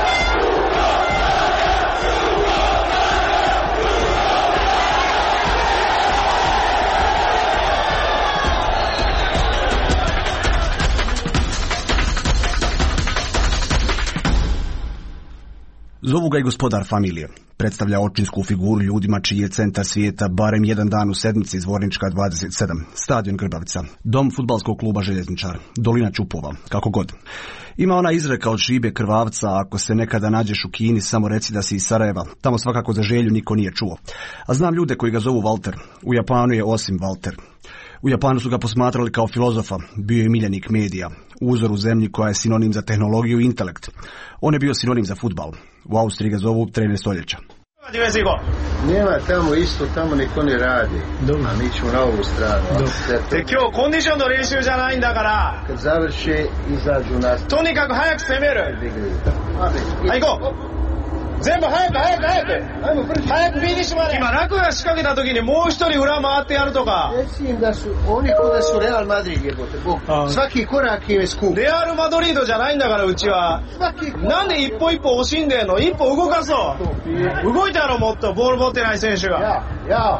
Zovu ga i gospodar familije. Predstavlja očinsku figuru ljudima čiji je centar svijeta barem jedan dan u sedmici Zvornička dvadeset sedam, stadion Grbavica, dom fudbalskog kluba Željezničar, dolina Ćupova, kako god. Ima ona izreka od šibe krvavca, ako se nekada nađeš u Kini, samo reci da si iz Sarajeva, tamo svakako za Želju niko nije čuo. A znam ljude koji ga zovu Walter, u Japanu je Osim Walter. U Japanu su ga posmatrali kao filozofa, bio je miljenik medija, uzor u zemlji koja je sinonim za tehnologiju i intelekt. On je bio sinonim za fudbal. U Austriji ga zovu trener stoljeća. Nema tamo isto, tamo niko ne radi. A mi ćemo na ovu stranu. Te kyo kondition no renshuじゃないんだから。 Kad završe, izađu nas. とにかく早く攻める。はい、行こう。全部早く早く早く早くフィニッシュまで。今楽が仕掛けた時にもう一人裏回ってやるとか。 Mislim da su oni ko da su Real Madrid jebote. Svaki korak im je skup. レアルマドリードじゃないんだからうちは。なんで一歩一歩惜しんでんの。一歩動かそう。動いたろもっとボール持ってない選手が。 Ja, ja.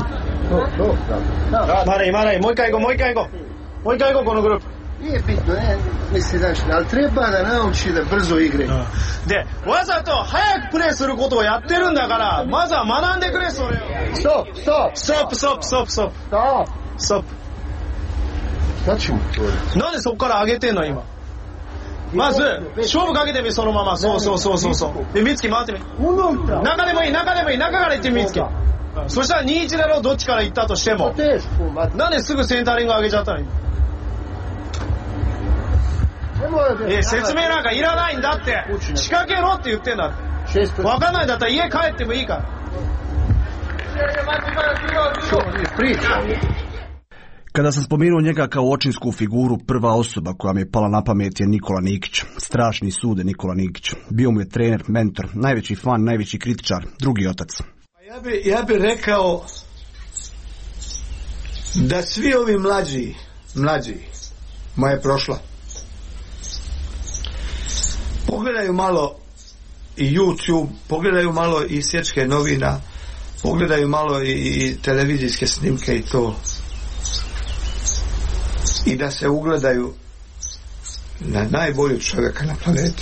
まだいいまだいい。もう一回行こうもう一回行こう。もう一回行こうこのグループ。 Nije bitno, ne, misli daš, ali treba da nauči da brzo igre. で、わざと早くプレーすることをやってるんだから、まずは学んでくれ、それを。 Stop, stop! Stop, stop, stop, stop. Stop! Stop. šta ćemo to? なんでそこから上げてんの今。まず勝負かけてみそのまま。そうそうそうそうそうで美月回ってみ。中でもいい中でもいい中から行ってみ美月。そしたらにいちだろどっちから行ったとしても。なんですぐセンタリング上げちゃったの今。え説明なんかいらないんだって。仕掛けろって言ってんだって。分かんないんだったら家帰ってもいいから。 Kada sam spomenuo njega kao očinsku figuru, prva osoba koja mi je pala na pamet je Nikola Nikić. Strašni sude Nikola Nikić. Bio mu je trener, mentor, najveći fan, najveći kritičar, drugi otac. Ja bi, ja bi rekao da svi ovi mlađi, mlađi, moja je prošla, pogledaju malo i YouTube, pogledaju malo i sječke novina, pogledaju malo i, i televizijske snimke i to. I da se ugledaju na najboljeg čovjeka na planeti.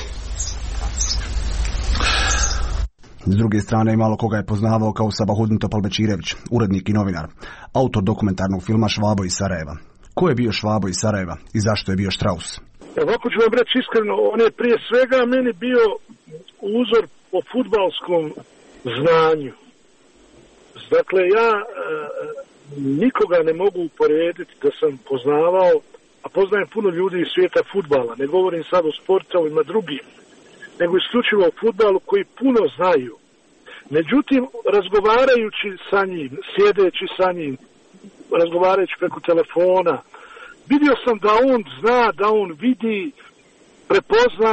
S druge strane, malo koga je poznavao kao Sabahudin Topalbečirević, urednik i novinar, autor dokumentarnog filma Švabo iz Sarajeva. Ko je bio Švabo iz Sarajeva i zašto je bio Štraus? Ovako ću vam reći iskreno, on je prije svega meni bio uzor po fudbalskom znanju. Dakle, ja e, nikoga ne mogu uporediti da sam poznavao, a poznajem puno ljudi iz svijeta fudbala, ne govorim sad o sportovima drugim, nego isključivo o fudbalu koji puno znaju. Međutim, razgovarajući sa njim, sjedeći sa njim, razgovarajući preko telefona, vidio sam da on zna, da on vidi, prepoznaje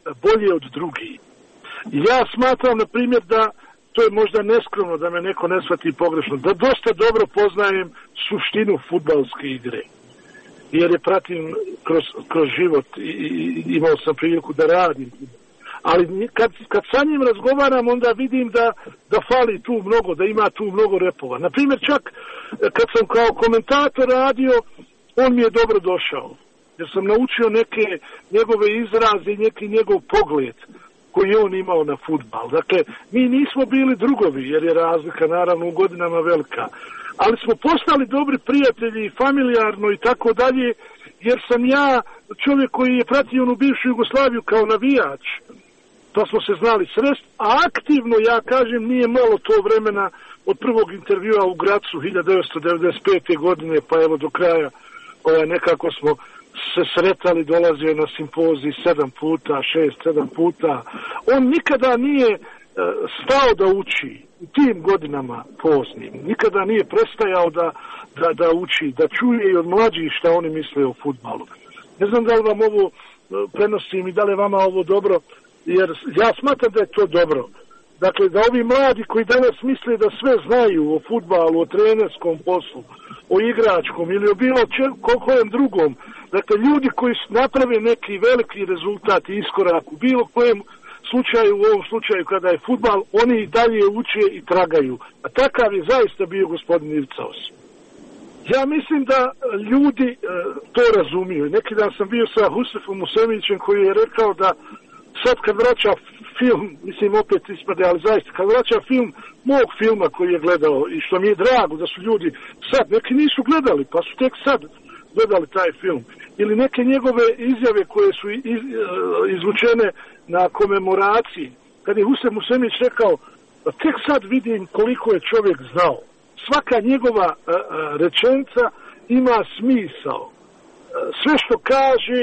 bolje od drugih. Ja smatram, na primjer, da to je možda neskromno da me neko ne shvati pogrešno, da dosta dobro poznajem suštinu fudbalske igre. Jer je pratim kroz, kroz život i, i imao sam priliku da radim. Ali kad, kad sa njim razgovaram, onda vidim da, da fali tu mnogo, da ima tu mnogo repova. Naprimjer, čak kad sam kao komentator radio, on mi je dobro došao. Jer sam naučio neke njegove izraze i neki njegov pogled koji je on imao na fudbal. Dakle, mi nismo bili drugovi, jer je razlika naravno u godinama velika. Ali smo postali dobri prijatelji, familijarno i tako dalje, jer sam ja čovjek koji je pratio onu bivšu Jugoslaviju kao navijač. Pa smo se znali srest, a aktivno, ja kažem, nije malo to vremena od prvog intervjua u Gracu hiljadu devetsto devedeset pete. godine, pa evo do kraja ovaj, nekako smo se sretali, dolazio na simpozij sedam puta, šest, sedam puta. On nikada nije e, stao da uči u tim godinama poznim. Nikada nije prestajao da, da, da uči, da čuje i od mlađih šta oni misle o fudbalu. Ne znam da li vam ovo prenosim i da li je vama ovo dobro, jer ja smatram da je to dobro. Dakle, da ovi mladi koji danas misle da sve znaju o fudbalu, o trenerskom poslu, o igračkom ili o bilo kojem drugom, dakle, ljudi koji naprave neki veliki rezultat i iskorak u bilo kojem slučaju, u ovom slučaju kada je fudbal, oni i dalje uče i tragaju. A takav je zaista bio gospodin Ivica Os. Ja mislim da ljudi e, to razumiju. Neki dan sam bio sa Husefom Musemićem koji je rekao da sad kad vraća film, mislim opet ispade, ali zaista kad vraća film mog filma koji je gledao i što mi je drago da su ljudi sad, neki nisu gledali pa su tek sad gledali taj film, ili neke njegove izjave koje su iz, izvučene na komemoraciji, kad je Husef Musemić rekao tek sad vidim koliko je čovjek znao. Svaka njegova a, a, rečenica ima smisao. A, sve što kaže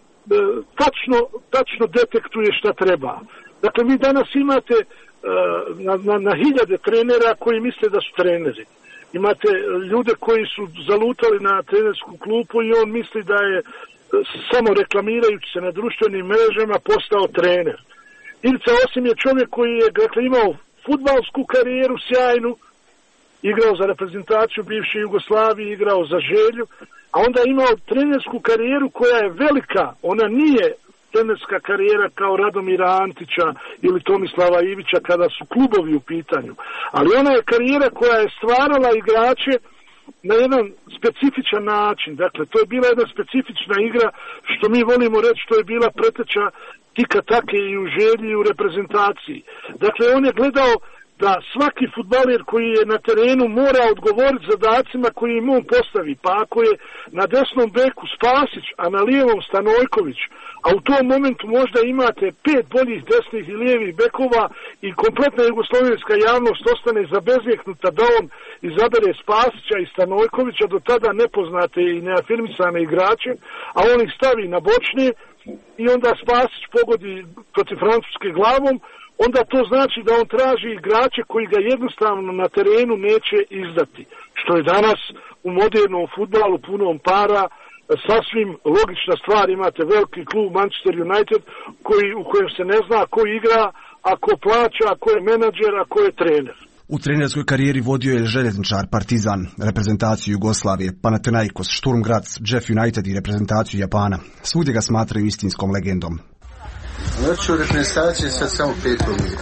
tačno, tačno detektuje šta treba. Dakle, vi danas imate uh, na, na, na hiljade trenera koji misle da su treneri. Imate ljude koji su zalutali na trenersku klupu i on misli da je uh, samo reklamirajući se na društvenim mrežama postao trener. Ivica Osim je čovjek koji je dakle, imao fudbalsku karijeru sjajnu, igrao za reprezentaciju bivše Jugoslavije, igrao za Želju, a onda je imao trenersku karijeru koja je velika. Ona nije trenerska karijera kao Radomira Antića ili Tomislava Ivića kada su klubovi u pitanju. Ali ona je karijera koja je stvarala igrače na jedan specifičan način. Dakle, to je bila jedna specifična igra, što mi volimo reći, što je bila preteča tika take i u Želji i u reprezentaciji. Dakle, on je gledao da svaki fudbaler koji je na terenu mora odgovoriti zadacima koji im on postavi. Pa ako je na desnom beku Spasić, a na lijevom Stanojković, a u tom momentu možda imate pet boljih desnih i lijevih bekova i kompletna jugoslovenska javnost ostane zabezvjeknuta da on izabere Spasića i Stanojkovića, do tada nepoznate i neafirmisane igrače, a on ih stavi na bočne i onda Spasić pogodi protiv Francuske glavom, onda to znači da on traži igrače koji ga jednostavno na terenu neće izdati. Što je danas u modernom fudbalu punom para sasvim logična stvar. Imate veliki klub Manchester United koji, u kojem se ne zna ko igra, a ko plaća, a ko je menadžer, a ko je trener. U trenerskoj karijeri vodio je željezničar, Partizan, reprezentaciju Jugoslavije, Panathinaikos, Sturm Graz, Jeff United i reprezentaciju Japana. Svugdje ga smatraju istinskom legendom. Znači u reprezentaciji sad samo pet godina.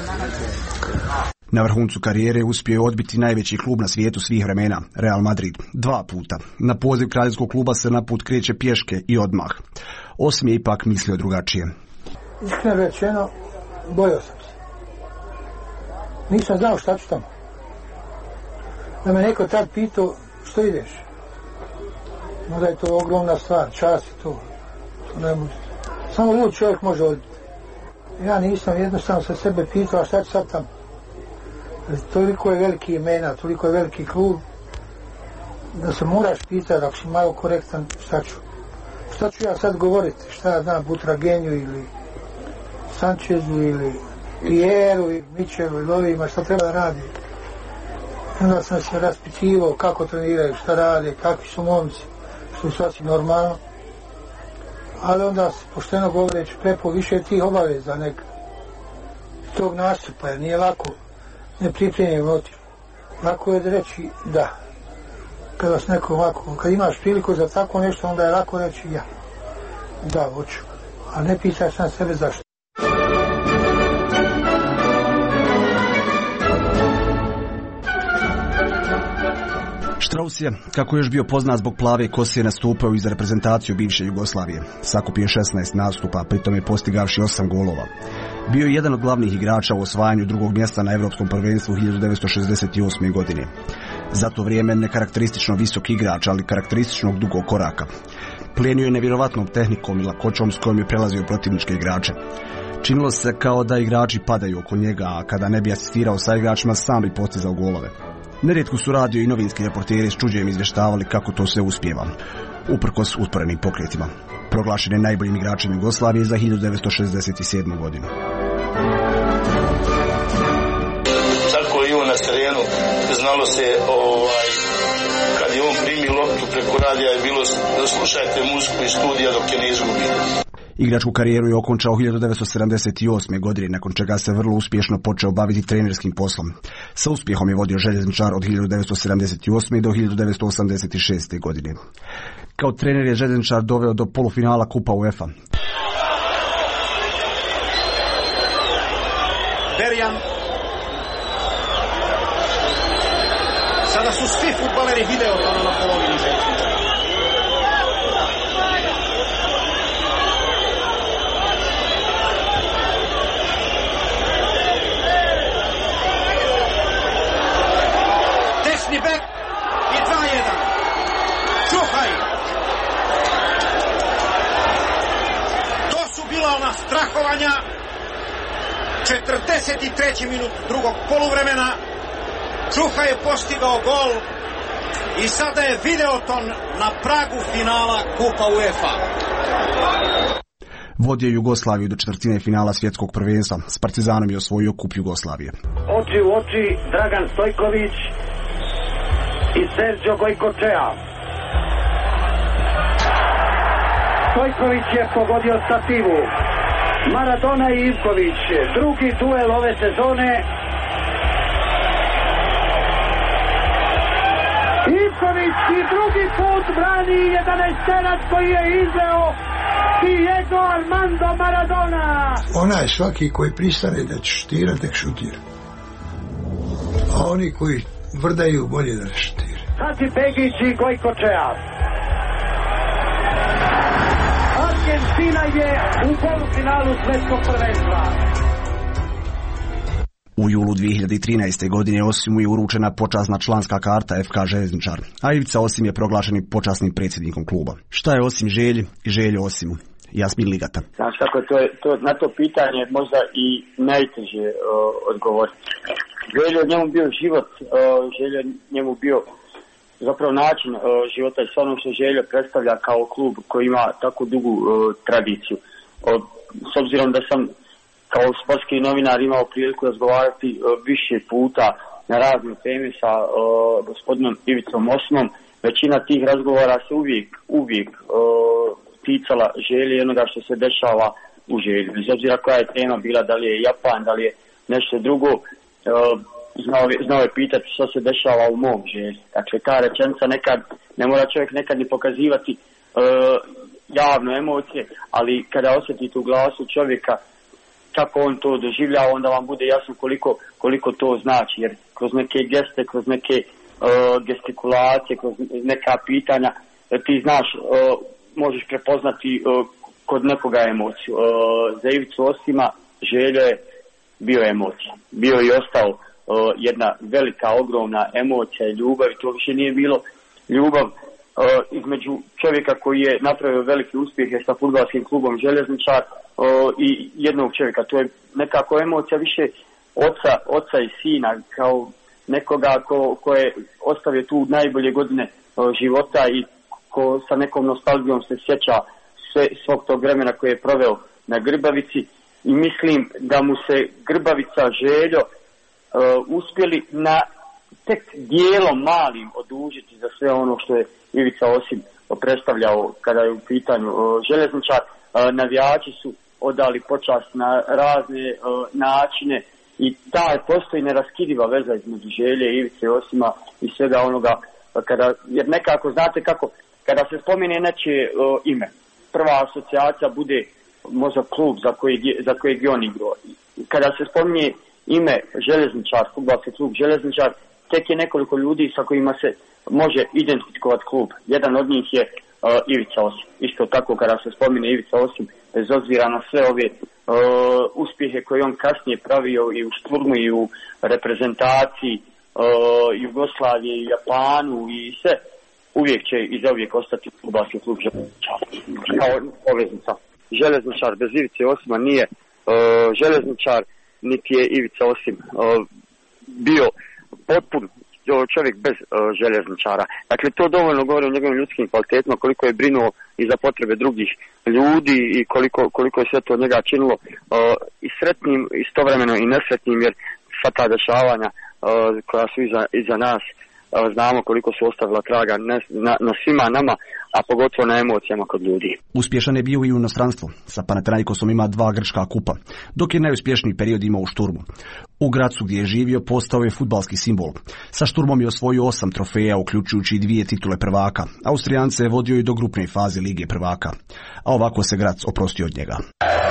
Na vrhuncu karijere uspio je odbiti najveći klub na svijetu svih vremena, Real Madrid, dva puta. Na poziv kraljevskog kluba se na put kreće pješke i odmah. Osim je ipak mislio drugačije. Iskreno rečeno, bojao sam se. Nisam znao šta ću tamo. Da me neko tad pitao što ideš. Možda je to ogromna stvar, čast je to. Ne može. Samo lud čovjek može odbiti. Ja nisam jednostavno sa sebe pitao šta ću sad tamo. Toliko je veliki imena, toliko je veliki klub, da se moraš pitati, ako si malo korektan, šta ću. Šta ću ja sad govoriti, šta ja znam, Butragenju ili Sančezu ili Pieru ili Mičelu ili ovima, šta treba da radi. Onda sam se raspitivao kako treniraju, šta rade, kakvi su momci, što je sasvim normalno. ali onda se pošteno govoreći prepo više tih obaveza nek tog nastupa, jer nije lako nepripremljen otići. Lako je da reći da. Kada vas neko ovako, kad imaš priliku za tako nešto, onda je lako reći ja. Da, hoću. A ne pitaš na sebe zašto. Strauss je, kako je još bio poznat zbog plave kose, nastupao i za reprezentaciju bivše Jugoslavije. Sakupio šesnaest nastupa, pritom je postigavši osam golova. Bio je jedan od glavnih igrača u osvajanju drugog mjesta na Evropskom prvenstvu hiljadu devetsto šezdeset osme. godine. Za to vrijeme nekarakteristično visok igrač, ali karakterističnog dugog koraka. Plijenio je nevjerovatnom tehnikom i lakoćom s kojom je prelazio protivničke igrače. Činilo se kao da igrači padaju oko njega, a kada ne bi asistirao sa igračima, sam bi postizao golove. Nerijetko su radio i novinski reporteri s čuđenjem izvještavali kako to sve uspijeva, uprkos usporenim pokretima. Proglašen je najboljim igračem Jugoslavije za hiljadu devetsto šezdeset sedmu. godinu. Tako je i on na terenu, znalo se ovaj, kad je on primio loptu preko radija je bilo da slušajte muziku iz studija dok je ne izgubi. Igračku karijeru je okončao hiljadu devetsto sedamdeset osme. godine, nakon čega se vrlo uspješno počeo baviti trenerskim poslom. Sa uspjehom je vodio Željezničar od hiljadu devetsto sedamdeset osme. do hiljadu devetsto osamdeset šeste. godine. Kao trener je Željezničar doveo do polufinala Kupa UEFA. Berjan. Sada su svi fudbaleri video tamo na polovini Željezničara. Bek i dva jedan. Čuhaj. To su bila ona strahovanja. četrdeset treći minut drugog poluvremena. Čuhaj je postigao gol i sada je Videoton na pragu finala Kupa UEFA. Vodio Jugoslaviju do četvrtine finala svjetskog prvenstva. S Partizanom je osvojio Kup Jugoslavije. Oči u oči Dragan Stojković i Sergio Gojkočea. Stojković je pogodio stativu. Maradona i Ivković, drugi duel ove sezone. Ivković i drugi put brani jedanaesterac koji je izveo Diego Armando Maradona. Onaj svaki koji pristane da će šutira, tek šutira. A oni koji vrdaju, bolje da ne šutira. Hači Begić i Gojkočea. Argentina je u polufinalu svjetskog prvenstva. U julu dvije hiljade trinaeste. godine Osimu je uručena počasna članska karta F K Željezničar, a Ivica Osim je proglašen počasnim predsjednikom kluba. Šta je Osim Želji i Željo Osimu? Jasmin Ligata. Znaš kako to je, to, na to pitanje možda i najteže uh, odgovoriti. Željo njemu bio život, uh, Željo njemu bio zapravo način uh, života i sve ono što Željo predstavlja kao klub koji ima tako dugu uh, tradiciju. Uh, s obzirom da sam kao sportski novinar imao priliku razgovarati uh, više puta na razne teme sa uh, gospodinom Ivicom Osimom, većina tih razgovora se uvijek, uvijek uh, ticala Želje i onoga što se dešava u Želji. Bez obzira koja je tema bila, da li je Japan, da li je nešto drugo, uh, znao, znao je pitati što se dešava u mom Želji. Dakle, ta rečenica nekad, ne mora čovjek nekad ni pokazivati uh, javno emocije, ali kada osjetite u glasu čovjeka kako on to doživljava, onda vam bude jasno koliko, koliko to znači, jer kroz neke geste, kroz neke uh, gestikulacije, kroz neka pitanja, ti znaš, uh, možeš prepoznati uh, kod nekoga emociju. Uh, za Ivicu Osima Željo je bio emocija. Bio i ostao uh, jedna velika, ogromna emocija i ljubav, i to više nije bilo ljubav uh, između čovjeka koji je napravio veliki uspjeh sa fudbalskim klubom Željezničar uh, i jednog čovjeka. To je nekako emocija više oca, oca i sina, kao nekoga ko, ko je ostavio tu najbolje godine uh, života i ko sa nekom nostalgijom se sjeća sve, svog tog vremena koje je proveo na Grbavici, i mislim da mu se Grbavica, Željo uh, uspjeli na tek dijelom malim odužiti za sve ono što je Ivica Osim uh, predstavljao kada je u pitanju željezničar. Navijači su odali počast na razne načine i ta postoji neraskidiva veza između Želje, Ivice Osima i svega onoga, kada, jer nekako znate kako, kada se spomene nečije ime, prva asocijacija bude možda klub za kojeg, za kojeg je on igrao. Kada se spominje ime željezničar, fudbalski klub željezničar, tek je nekoliko ljudi sa kojima se može identifikovati klub. Jedan od njih je uh, Ivica Osim. Isto tako kada se spomine Ivica Osim, bez obzira na sve ove uh, uspjehe koje on kasnije pravio i u Šturmu i u reprezentaciji uh, Jugoslavije i Japanu i sve, uvijek će i za uvijek ostati fudbalski klub željezničar. Kao poveznica. Željezničar bez Ivice Osima nije uh, željezničar, niti je Ivica Osim uh, bio potpun čovjek bez uh, željezničara. Dakle, to dovoljno govori o njegovim ljudskim kvalitetima, koliko je brinuo i za potrebe drugih ljudi i koliko, koliko je sve to od njega činilo uh, i sretnim, istovremeno i nesretnim, jer sva ta dešavanja uh, koja su iza, iza nas, uh, znamo koliko su ostavila traga na, na, na svima nama, a pogotovo na emocijama kod ljudi. Uspješan je bio i u inostranstvu. Sa Panathinaikosom ima dva grčka kupa, dok je najuspješniji period imao u Šturmu. U Gracu gdje je živio postao je fudbalski simbol. Sa Šturmom je osvojio osam trofeja, uključujući dvije titule prvaka. Austrijance je vodio i do grupne faze Lige prvaka. A ovako se Grac oprostio od njega.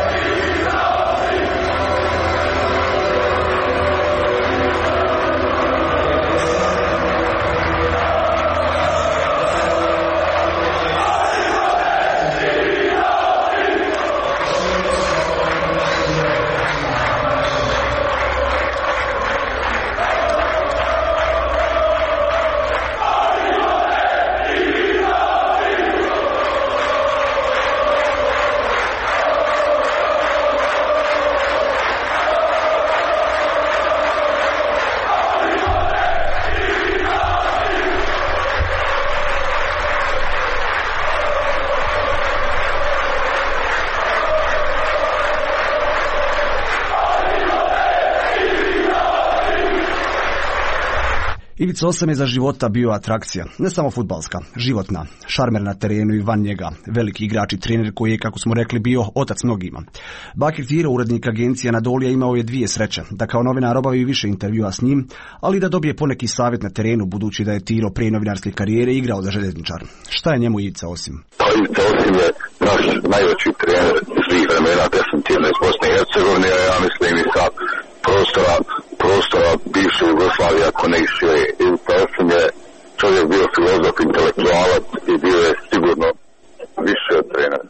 Ivica Osam je za života bio atrakcija, ne samo fudbalska, životna, šarmer na terenu i van njega, veliki igrač i trener koji je, kako smo rekli, bio otac mnogima. Bakir Tiro, urednik agencije Anadolija, imao je dvije sreće, da kao novinar obavi više intervjua s njim, ali da dobije poneki savjet na terenu, budući da je Tiro prije novinarske karijere igrao za željezničar. Šta je njemu Ivica Osim? Pa Ivica Osim je naš najveći trener svih vremena, definitivno iz Bosne i Hercegovine, ja mislim i sa prostora, prostora bivše Jugoslavije, ako ne i šire. Ivica Osim je čovjek bio filozof, intelektualac i bio je sigurno više od trenera.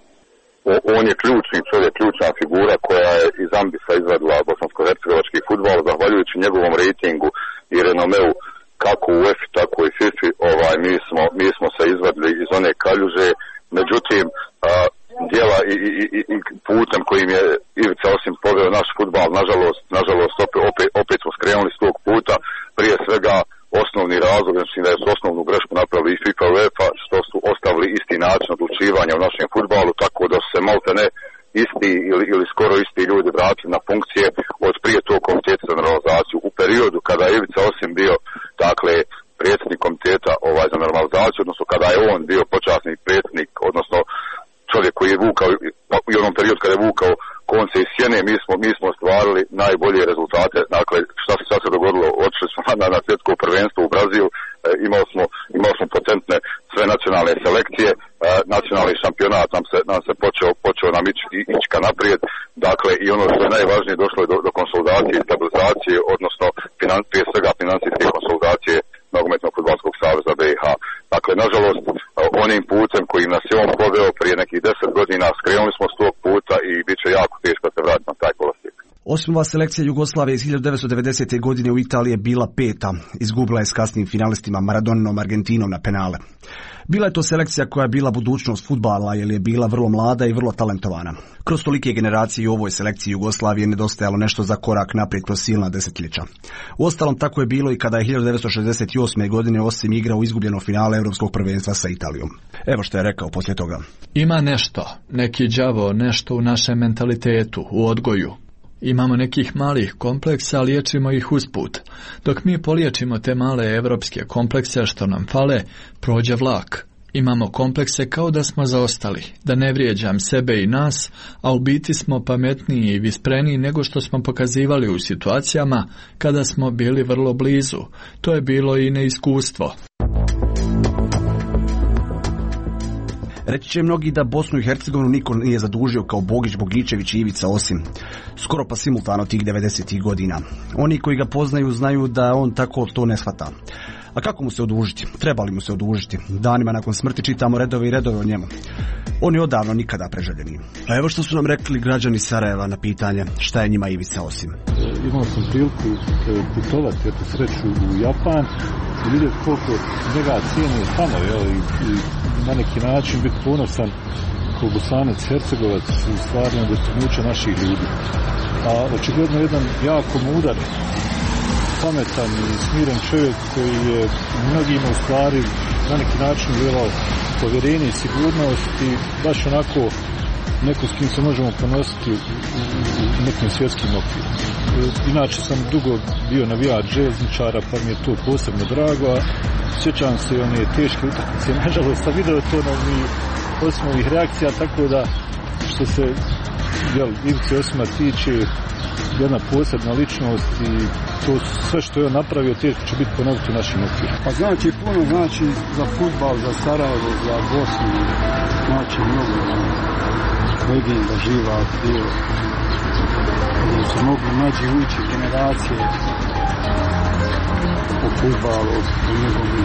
On je ključni čovjek, ključna figura koja je iz ambisa izvadila bosansko-hercegovački fudbal, zahvaljujući njegovom rejtingu i renomeu kako u UEFA tako i FIFA, ovaj, mi, smo, mi smo se izvadili iz one kaljuže, međutim a, djela i, i, i, i putem kojim je Ivica Osim poveo naš fudbal, nažalost, nažalost opet, opet, opet smo skrenuli s tog puta, prije svega osnovni razlog, znači da je osnovnu grešku napravili i FIFA i UEFA, što su ostavili isti način odlučivanja u našem fudbalu, tako da su se malte ne isti ili, ili skoro isti ljudi vratili na funkcije od prije tog komiteta za normalizaciju. U periodu kada je Ivica Osim bio, dakle, predsjednik komiteta ovaj, za normalizaciju, odnosno kada je on bio počasni predsjednik, odnosno čovjek koji je vukao, u onom periodu kada je vukao konce iz sjene, mi smo, mi smo ostvarili najbolje rezultate. Dakle, šta se sad se dogodilo? Otišli smo na, na svjetsko prvenstvo u Brazil, e, imali smo, imali smo potentne sve nacionalne selekcije, e, nacionalni šampionat nam se, nam se počeo, počeo nam ići, ići ka naprijed. Dakle, i ono što je najvažnije, došlo je do, do konsolidacije i stabilizacije, odnosno finan, prije svega financijske konsolidacije Nogometnog fudbalskog saveza B i H. Dakle, nažalost, onim putem kojim nas je on poveo prije nekih deset godina, skrenuli smo s tog puta i bit će jako teško da se vratiti na taj kolosijek. Osimova selekcija Jugoslavije iz hiljadu devetsto devedesete. godine u Italiji je bila peta. Izgubila je s kasnim finalistima Maradoninom Argentinom na penale. Bila je to selekcija koja je bila budućnost fudbala jer je bila vrlo mlada i vrlo talentovana. Kroz tolike generacije u ovoj selekciji Jugoslavije nedostajalo nešto za korak naprijed kroz silna desetljeća. Uostalom tako je bilo i kada je hiljadu devetsto šezdeset osme. godine Osim igrao u izgubljeno finale Europskog prvenstva sa Italijom. Evo što je rekao poslije toga. Ima nešto, neki đavo, nešto u našem mentalitetu, u odgoju. Imamo nekih malih kompleksa, liječimo ih usput. Dok mi poliječimo te male evropske komplekse što nam fale, prođe vlak. Imamo komplekse kao da smo zaostali, da ne vrijeđam sebe i nas, a u biti smo pametniji i vispreniji nego što smo pokazivali u situacijama kada smo bili vrlo blizu. To je bilo i neiskustvo. Reći će mnogi da Bosnu i Hercegovinu niko nije zadužio kao Bogić, Bogićević i Ivica Osim. Skoro pa simultano tih devedesetih godina. Oni koji ga poznaju znaju da on tako to ne shvata. A kako mu se odužiti? Treba li mu se odužiti? Danima nakon smrti čitamo redove i redove o njemu. On je odavno nikada preželjeni. A evo što su nam rekli građani Sarajeva na pitanje šta je njima Ivica Osim. Imao sam priliku putovati eto sreću u Japan i vidjeti koliko njega cijene tamo, jel, i, i na neki način biti ponosan kao Bosanac, Hercegovac u stvarno dostignuća naših ljudi. A očigledno jedan jako mudar, pametan i smiren čovjek koji je mnogima u stvari na neki način vjerovao povjerenje i sigurnost i baš onako neko s kim se možemo ponositi u, u, u nekim svjetskim okvirima. Inače sam dugo bio navijač željezničara pa mi je to posebno drago, a sjećam se i one teške utakmice, nažalost, a video to na mi osim ovih reakcija, tako da što se jel, Ivice Osima tiče, jedna posebna ličnost i to sve što je on napravio teško će biti ponoviti u našim okvirima. Pa znači puno znači za fudbal, za Sarajevo, za Bosnu, znači mnogo legenda živa bio. Znači mogu mlađi ući generacije o fudbalu, o njegovim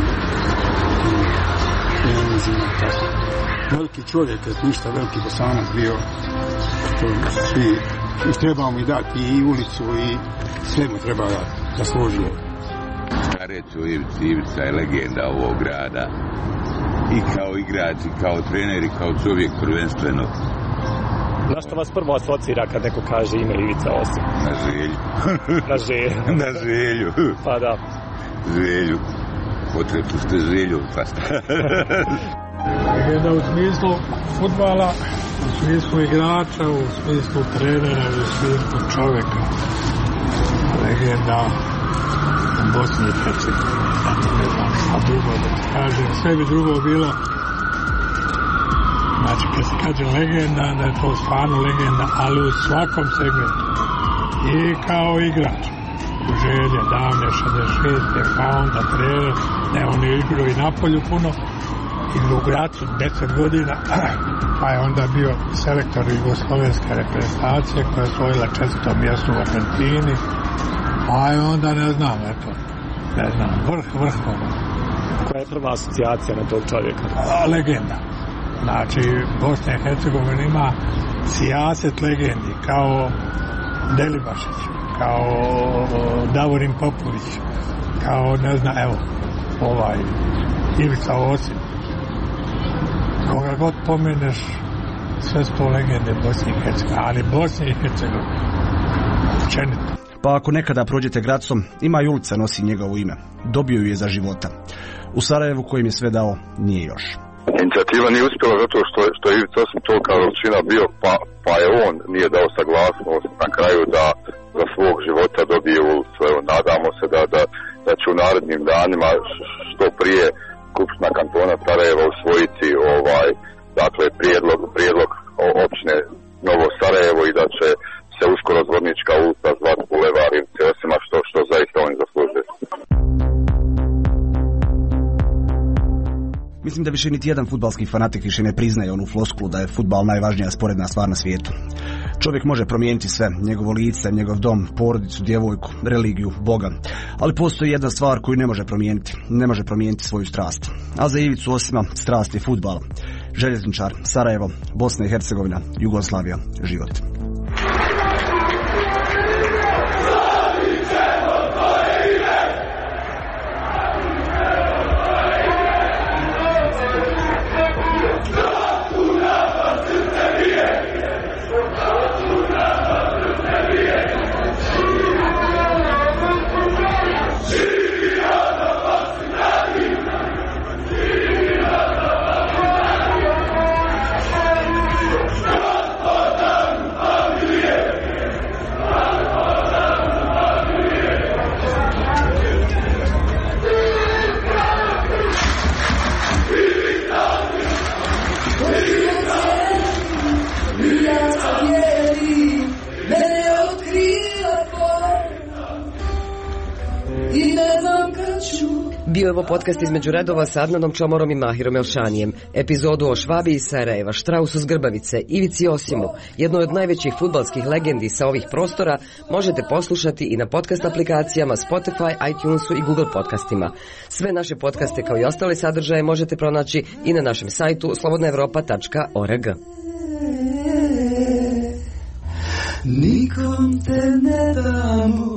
trenizima, tako. Veliki čovjek, ništa veliki Bosanac bio, to svi i trebamo mi dati i ulicu i sve mu treba dati, zaslužio. Reći o Ivici, Ivica je legenda ovog grada i kao igrač, i kao trener, i kao čovjek prvenstveno. Na što vas prvo asocira kad neko kaže ime Ivica Osim? Na želju. Na želju. Na želju. Pa da. Želju. Potrebu ste želju, pa šta. Legenda u smislu fudbala, u smislu igrača, u smislu trenera, u smislu čovjeka. Legenda u Bosni i Hercegovini. Ne znam šta drugo da ti kažem. Sve bi drugo bilo. Znači kad se kaže legenda, da je to stvarno legenda, ali u svakom segmentu. I kao igrač. U želje davne šezdeset šeste pa onda trener. Ne, on je igrao i na polju puno. Igrao u Gracu deset godina, pa je onda bio selektor jugoslovenske reprezentacije koja je osvojila četvrto mjesto u Argentini, pa je onda ne znam, eto, ne znam, vrh, vrh ono. Koja je prva asocijacija na tog čovjeka? A, legenda. Znači, Bosna i Hercegovina ima sijaset legendi, kao Delibašić, kao Davorin Popović, kao, ne znam, evo, ovaj, Ivica Osim. Koga god pomeneš, sve su to legende Bosne i Hercegovine, ali Bosne i Hercegovine, učenito. Pa ako nekada prođete Gracom, ima i ulica nosi njegovo ime. Dobio ju je za života. U Sarajevu kojim je sve dao, nije još. Inicijativa nije uspjela zato što, što je Ivica Osim tolika veličina bio, pa, pa je on nije dao saglasnost na kraju da za svog života dobije ulicu. Evo, nadamo se da, da, da će u narednim danima što prije Skupština kantona Sarajeva usvojiti ovaj, dakle, prijedlog, prijedlog općine Novo Sarajevo i da će se uskoro Zvornička ulica zvati Bulevar Ivice Osima, što, što zaista oni zaslužuju. Mislim da više niti jedan fudbalski fanatik više ne priznaje onu floskulu da je fudbal najvažnija sporedna stvar na svijetu. Čovjek može promijeniti sve, njegovo lice, njegov dom, porodicu, djevojku, religiju, Boga. Ali postoji jedna stvar koju ne može promijeniti. Ne može promijeniti svoju strast. A za Ivicu Osima strast je fudbal. Željezničar, Sarajevo, Bosna i Hercegovina, Jugoslavija, život. Oh! Bio je ovo podcast između redova sa Adnanom Čomorom i Mahirom Elšanijem. Epizodu o Švabi iz Sarajeva, Štrausu s Grbavice, Ivici Osimu, jednoj od najvećih fudbalskih legendi sa ovih prostora, možete poslušati i na podcast aplikacijama Spotify, iTunesu i Google podcastima. Sve naše podcaste kao i ostale sadržaje možete pronaći i na našem sajtu slobodna evropa tačka org. Nikom te ne damo